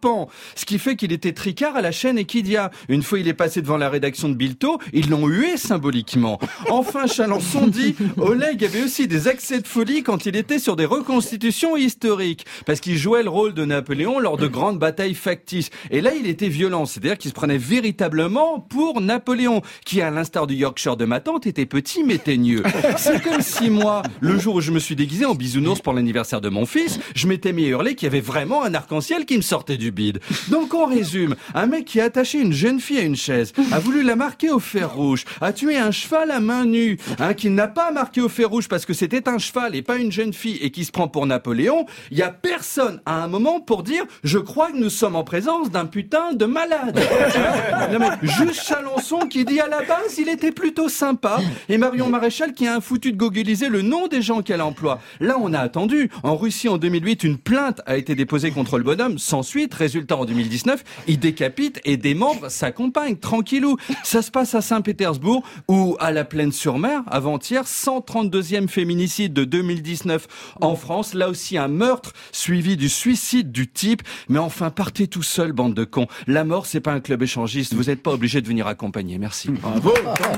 Ce qui fait qu'il était tricard à la chaîne Equidia. Une fois il est passé devant la rédaction de Bilto, ils l'ont hué symboliquement. Enfin, Chalençon dit, Oleg avait aussi des accès de folie quand il était sur des reconstitutions historiques. Parce qu'il jouait le rôle de Napoléon lors de grandes batailles factices. Et là, il était violent. C'est-à-dire qu'il se prenait véritablement pour Napoléon, qui, à l'instar du Yorkshire de ma tante, était petit mais teigneux. C'est comme si moi, le jour où je me suis déguisé en bisounours pour l'anniversaire de mon fils, je m'étais mis à hurler qu'il y avait vraiment un arc-en-ciel qui me sortait du bide. Donc on résume, un mec qui a attaché une jeune fille à une chaise, a voulu la marquer au fer rouge, a tué un cheval à main nue, qui n'a pas marqué au fer rouge parce que c'était un cheval et pas une jeune fille et qui se prend pour Napoléon, il y a personne à un moment pour dire « je crois que nous sommes en présence d'un putain de malade ». Non mais juste Chalençon qui dit à la base il était plutôt sympa et Marion Maréchal qui a un foutu de googoliser le nom des gens qu'elle emploie. Là on a attendu. En Russie en 2008 une plainte a été déposée contre le bonhomme sans suite. Résultat en 2019 il décapite et démembre sa compagne tranquillou. Ça se passe à Saint-Pétersbourg ou à la Plaine-sur-Mer avant-hier 132e féminicide de 2019 en France. Là aussi un meurtre suivi du suicide du type. Mais enfin partez tout seul bande de cons. La mort c'est pas un club échangiste. Vous n'êtes pas obligé de venir accompagner. Merci. Bravo.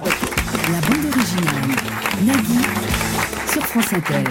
La bande originale. Nagui sur France Inter.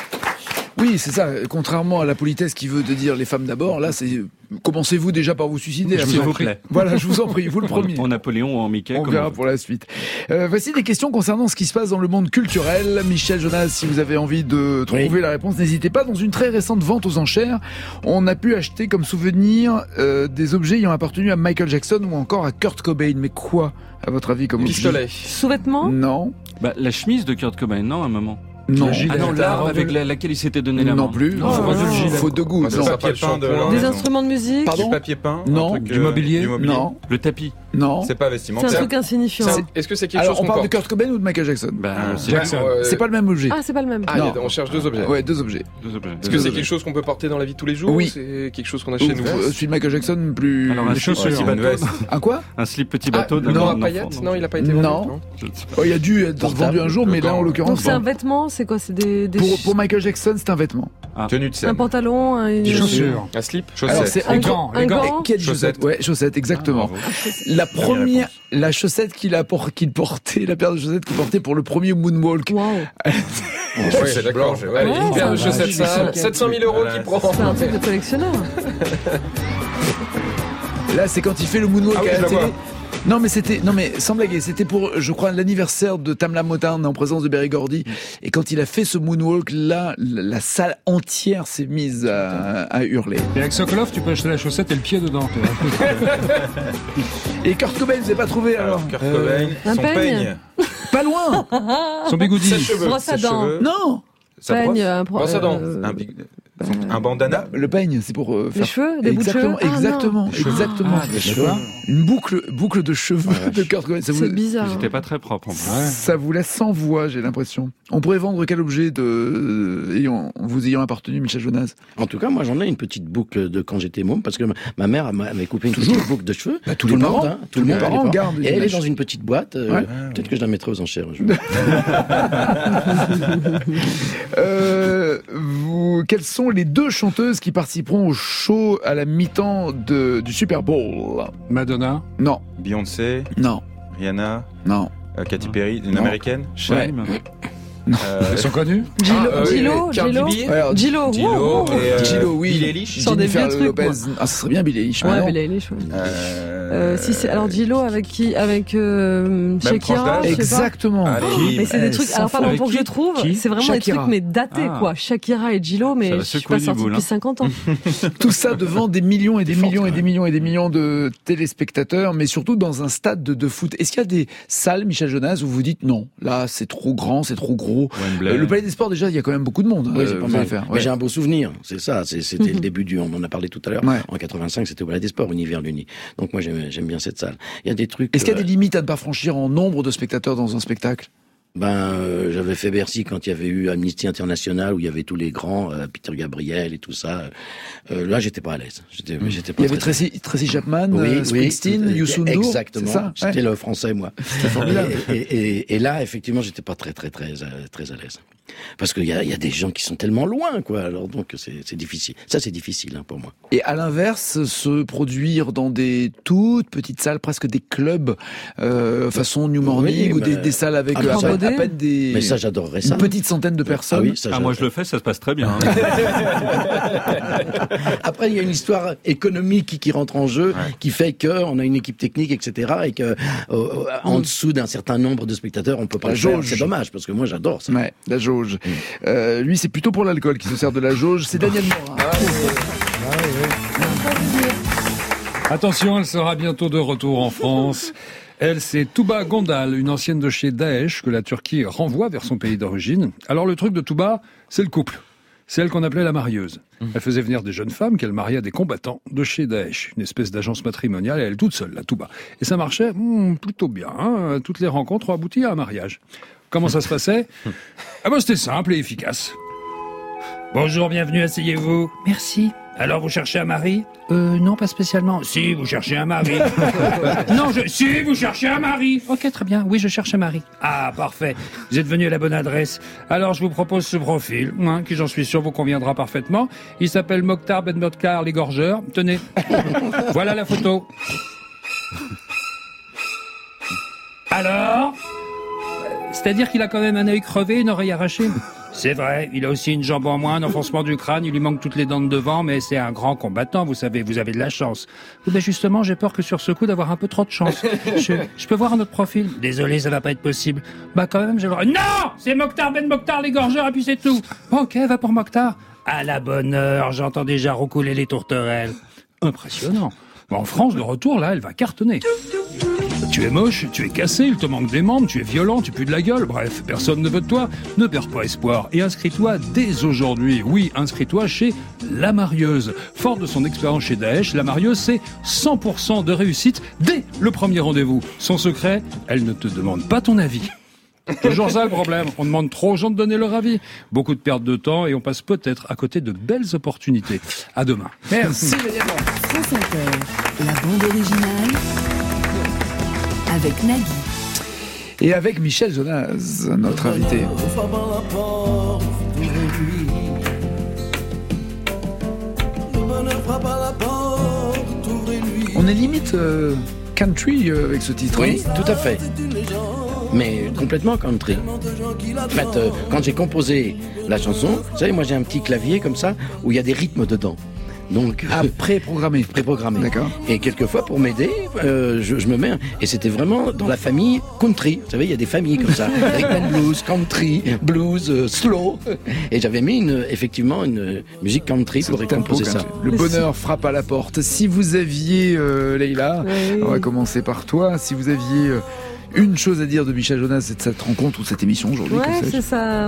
Oui, c'est ça. Contrairement à la politesse qui veut de dire les femmes d'abord, là, c'est commencez-vous déjà par vous suicider. S'il vous plaît. Voilà, je vous en prie, vous le premier. En Napoléon ou en Mickey. On verra pour la suite. Voici des questions concernant ce qui se passe dans le monde culturel. Michel Jonas, si vous avez envie de trouver la réponse, n'hésitez pas. Dans une très récente vente aux enchères, on a pu acheter comme souvenir des objets ayant appartenu à Michael Jackson ou encore à Kurt Cobain. Mais quoi, à votre avis, comme pistolet? Sous-vêtements? Non. Bah, la chemise de Kurt Cobain, non, à un moment. Non. Ah non, l'arme avec laquelle il s'était donné la main. Non plus. Faut de goût. Des instruments de musique. Du papier peint. Non. Du mobilier. Non. Le tapis. Non. C'est pas vestimentaire. C'est un truc insignifiant. Est-ce que c'est quelque Alors, chose on parle de Kurt Cobain ou de Michael Jackson? Jackson. C'est pas le même objet. Ah, c'est pas le même. Ah, on cherche deux objets. Ouais, deux objets. Est-ce que c'est quelque chose qu'on peut porter dans la vie de tous les jours? Oui. Ou c'est quelque chose qu'on a chez nous? Celui de Michael Jackson, plus. Alors, un chaussure, petit bateau. Un quoi? Un slip petit bateau. Non, à paillettes? Non, il a pas été vendu. Non. Il a dû être vendu un jour, mais là, en l'occurrence. Donc, c'est un vêtement, c'est quoi? C'est des. Pour Michael Jackson, c'est un vêtement. Tenue de scène. Un pantalon, des chaussures. Un slip? Alors, c'est un gant. Quelle chaussette? Ouais, chaussette, exactement. La première, la chaussette qu'il portait, la paire de chaussettes qu'il portait pour le premier moonwalk. Wow. C'est d'accord. Une paire de chaussettes sales, 700 000 € qu'il prend. C'est un truc de collectionneur. Là, c'est quand il fait le moonwalk à la télé. Non mais sans blaguer, c'était pour, je crois, l'anniversaire de Tamla Motown en présence de Berry Gordy. Et quand il a fait ce moonwalk, là, la salle entière s'est mise à hurler. Et avec Sokolov, tu peux acheter la chaussette et le pied dedans. Et Kurt Cobain, vous n'avez pas trouvé alors? Kurt Cobain, son peigne. Pas loin. Son bigoudi. Brosse à dents. Non. Peigne, brosse à dents. Un bandana. Le peigne, c'est pour faire... Les cheveux, des bouts de cheveux. Exactement. Des cheveux. Une boucle de cheveux de Kurt Cobain. C'est bizarre. C'était pas très propre. Ça vous laisse sans voix, j'ai l'impression. On pourrait vendre quel objet vous ayant appartenu, Michel Jonas? En tout cas, moi j'en ai une petite boucle de quand j'étais môme, parce que ma mère m'avait coupé une petite boucle de cheveux. Tous les parents, tout le monde garde. Et elle est dans une petite boîte. Peut-être que je la mettrai aux enchères. Quelles sont les deux chanteuses qui participeront au show à la mi-temps du Super Bowl? Madonna. Non. Beyoncé. Non. Rihanna. Non. Katy Perry, une américaine. Shame. Ils sont connus? Gillo, oui. Billie Eilish. Sur des vieux trucs. Ah, ça serait bien Billie Eilish. Ouais, Billie Eilish. Si c'est alors Gillo avec qui? Avec Shakira. Exactement. Mais c'est des trucs. Alors pardon pour que je trouve, c'est vraiment des trucs mais datés quoi. Shakira et Gillo, mais je suis pas sorti depuis 50 ans. Tout ça devant des millions et des millions et des millions et des millions de téléspectateurs, mais surtout dans un stade de foot. Est-ce qu'il y a des salles, Michel Jonas, où vous dites non, là c'est trop grand, c'est trop gros? Le Palais des Sports, déjà, il y a quand même beaucoup de monde. Oui, c'est pas mal. Mais j'ai un beau souvenir, c'est ça. C'était le début on en a parlé tout à l'heure. Ouais. En 85, c'était au Palais des Sports, Univers l'Uni. Donc moi, j'aime bien cette salle. Il y a des trucs. Est-ce qu'il y a des limites à ne pas franchir en nombre de spectateurs dans un spectacle? J'avais fait Bercy quand il y avait eu Amnesty International, où il y avait tous les grands, Peter Gabriel et tout ça. Là, j'étais pas à l'aise. J'étais pas. Il y avait Tracy Chapman, Springsteen, Youssou N'Dour. Exactement. Ça, j'étais le français, moi. C'était formidable. Et là, effectivement, j'étais pas très à l'aise. Parce qu'il y a des gens qui sont tellement loin, quoi. Alors donc c'est difficile. Ça c'est difficile pour moi. Et à l'inverse, se produire dans des toutes petites salles, presque des clubs façon New Morning, ou des salles avec à peine des. Mais ça j'adorerais ça. Une petite centaine de personnes. Ah oui, moi je le fais, ça se passe très bien. Après il y a une histoire économique qui rentre en jeu, qui fait qu'on a une équipe technique, etc. Et que en dessous d'un certain nombre de spectateurs, on peut pas le faire. C'est dommage parce que moi j'adore ça. Ouais, la jauge. Lui, c'est plutôt pour l'alcool qui se sert de la jauge. C'est Daniel Morin. Attention, elle sera bientôt de retour en France. Elle, c'est Tuba Gondal, une ancienne de chez Daesh que la Turquie renvoie vers son pays d'origine. Alors le truc de Tuba, c'est le couple. C'est elle qu'on appelait la marieuse. Elle faisait venir des jeunes femmes qu'elle mariait à des combattants de chez Daesh, une espèce d'agence matrimoniale, et elle toute seule, la Tuba. Et ça marchait plutôt bien. Hein. Toutes les rencontres ont abouti à un mariage. Comment ça se passait ? C'était simple et efficace. Bonjour, bienvenue, asseyez-vous. Merci. Alors, vous cherchez un mari ? Non, pas spécialement. Si, vous cherchez un mari. Si, vous cherchez un mari. Ok, très bien. Oui, je cherche un mari. Ah, parfait. Vous êtes venu à la bonne adresse. Alors, je vous propose ce profil, qui, j'en suis sûr, vous conviendra parfaitement. Il s'appelle Mokhtar Ben Mokhtar, l'égorgeur. Tenez. Voilà la photo. Alors ? C'est-à-dire qu'il a quand même un œil crevé, une oreille arrachée. C'est vrai, il a aussi une jambe en moins, un enfoncement du crâne, il lui manque toutes les dents de devant, mais c'est un grand combattant, vous savez, vous avez de la chance. Ben justement, j'ai peur que sur ce coup d'avoir un peu trop de chance. Je peux voir un autre profil ? Désolé, ça va pas être possible. Quand même, je le... Non ! C'est Mokhtar Ben Mokhtar, l'égorgeur, et puis c'est tout. Ok, va pour Mokhtar. À la bonne heure, j'entends déjà roucouler les tourterelles. Impressionnant. En France, de retour, là, elle va cartonner. Tu es moche, tu es cassé, il te manque des membres, tu es violent, tu pues de la gueule, bref, personne ne veut de toi. Ne perds pas espoir et inscris-toi dès aujourd'hui. Oui, inscris-toi chez La Marieuse. Fort de son expérience chez Daesh, La Marieuse, c'est 100% de réussite dès le premier rendez-vous. Son secret, elle ne te demande pas ton avis. Toujours ça le problème, on demande trop aux gens de donner leur avis. Beaucoup de perte de temps et on passe peut-être à côté de belles opportunités. À demain. Merci. France Inter, la bande originale avec Nagui. Et avec Michel Jonas, notre invité. On est limite country avec ce titre. Oui, tout à fait. Mais complètement country. En fait, quand j'ai composé la chanson, vous savez, moi j'ai un petit clavier comme ça, où il y a des rythmes dedans. Donc préprogrammé. D'accord. Et quelquefois pour m'aider, je me mets. Et c'était vraiment dans la famille country. Vous savez, il y a des familles comme ça. Rhythm and blues, country, blues, slow. Et j'avais mis effectivement une musique country pour composer ça. Le bonheur frappe à la porte. Si vous aviez Leïla, on va commencer par toi. Si vous aviez une chose à dire de Michel Jonas et de cette rencontre ou de cette émission aujourd'hui. Ouais, c'est ça.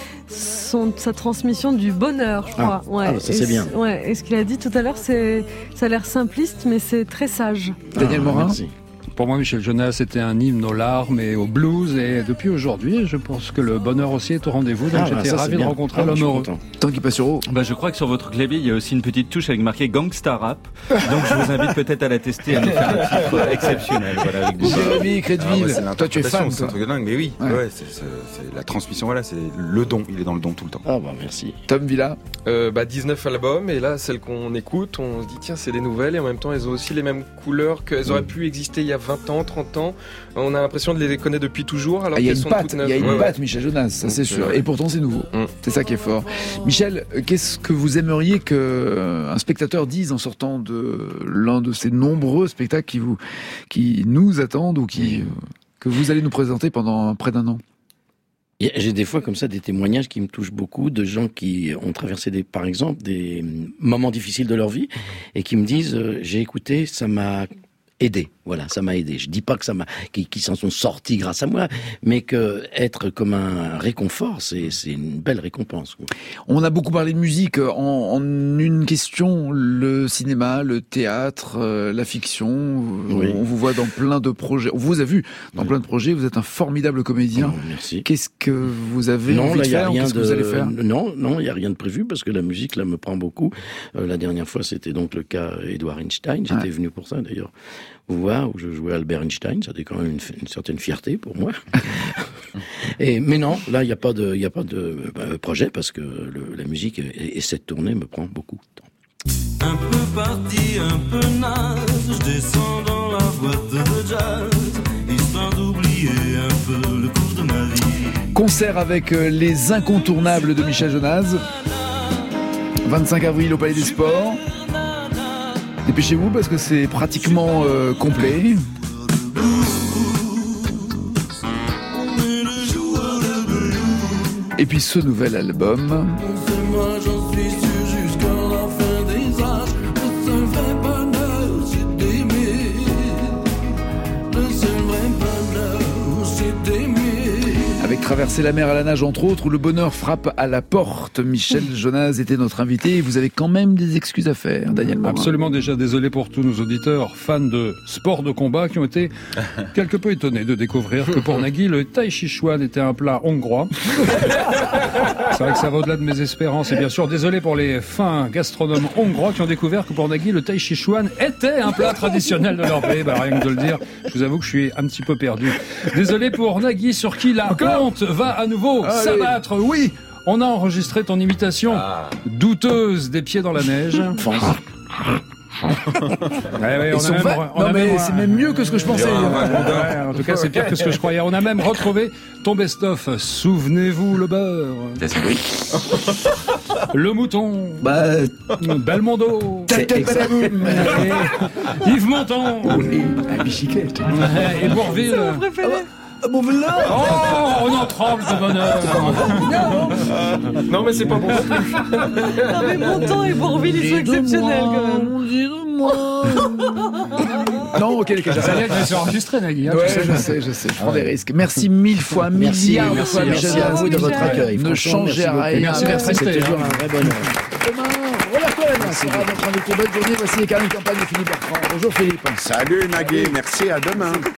Sa transmission du bonheur, je crois. Ça c'est bien. Et ce qu'il a dit tout à l'heure, ça a l'air simpliste, mais c'est très sage. Daniel Morin. Merci. Pour moi, Michel Jonas était un hymne aux larmes et au blues. Et depuis aujourd'hui, je pense que le bonheur aussi est au rendez-vous. Donc j'étais ravi de rencontrer l'homme heureux. Tant qu'il passe sur haut. Je crois que sur votre clavier, il y a aussi une petite touche avec marqué Gangsta Rap. Donc je vous invite peut-être à la tester et à nous faire un titre exceptionnel. Voilà, avec Jérémy Crédville, toi tu es fan. C'est un truc de dingue, mais oui. Ouais, c'est la transmission, voilà, c'est le don. Il est dans le don tout le temps. Merci. Tom Villa. 19 albums, et là, celles qu'on écoute, on se dit, tiens, c'est des nouvelles, et en même temps, elles ont aussi les mêmes couleurs qu'elles auraient pu exister il y a 20 ans, 30 ans. On a l'impression de les connaître depuis toujours, alors qu'elles sont toutes neuves. Il y a une patte, Michel Jonas, ça c'est sûr. Et pourtant, c'est nouveau. C'est ça qui est fort. Michel, qu'est-ce que vous aimeriez qu'un spectateur dise en sortant de l'un de ces nombreux spectacles qui nous attendent ou que vous allez nous présenter pendant près d'un an? J'ai des fois comme ça des témoignages qui me touchent beaucoup de gens qui ont traversé par exemple des moments difficiles de leur vie et qui me disent j'ai écouté, ça m'a aidé. Voilà, ça m'a aidé. Je dis pas que qui s'en sont sortis grâce à moi, mais que être comme un réconfort, c'est une belle récompense. On a beaucoup parlé de musique. En une question, le cinéma, le théâtre, la fiction. Oui. On vous voit dans plein de projets. On vous a vu dans plein de projets. Vous êtes un formidable comédien. Merci. Qu'est-ce que vous avez envie de faire? Qu'est-ce que vous allez faire? Non, il y a rien de prévu parce que la musique là me prend beaucoup. La dernière fois, c'était donc le cas Edouard Einstein. J'étais venu pour ça d'ailleurs. Vous voir où je jouais Albert Einstein, ça c'était quand même une certaine fierté pour moi. Mais non, là, il n'y a pas de projet parce que la musique et cette tournée me prend beaucoup de temps. Un peu parti, un peu naze, je descends dans la boîte de jazz, histoire d'oublier un peu le cours de ma vie. Concert avec les incontournables de Michel Jonas. 25 avril au Palais des Sports. Dépêchez-vous parce que c'est pratiquement complet. Et puis ce nouvel album. Avec Traverser la mer à la nage entre autres, où le bonheur frappe à la porte. Michel Jonas était notre invité et vous avez quand même des excuses à faire, Daniel Morin. Absolument, déjà désolé pour tous nos auditeurs fans de sport de combat qui ont été quelque peu étonnés de découvrir que pour Nagui, le tai chi chuan était un plat hongrois. C'est vrai que ça va au-delà de mes espérances. Et bien sûr, désolé pour les fins gastronomes hongrois qui ont découvert que pour Nagui, le tai chi chuan était un plat traditionnel de leur pays. Rien que de le dire, je vous avoue que je suis un petit peu perdu. Désolé pour Nagui, sur qui la honte va à nouveau s'abattre. Oui, on a enregistré ton imitation douteuse des pieds dans la neige. C'est même mieux que ce que je pensais. En tout cas, c'est pire que ce que je croyais. On a même retrouvé ton best-of. Souvenez-vous, le beurre. Le mouton. Belmondo. Yves Montand. La bicyclette. Et Bourville. Bon, oh, on en tremble de bonheur. Non, mais c'est pas bon. Non, mais Montand et Bourville, ils sont exceptionnels quand même. Non, ok, les gars. Ça y est, je vais s'enregistrer, Nagui. Ouais, je sais, je prends des risques. Merci mille fois, milliards de fois, merci à vous de votre accueil. Ne changez rien. Merci d'être resté. C'est toujours un vrai bonheur. Demain, voilà Cohen sera notre invité. Bonne journée. Voici les carnets de campagne de Philippe Bertrand. Bonjour Philippe. Salut Nagui, merci, à demain.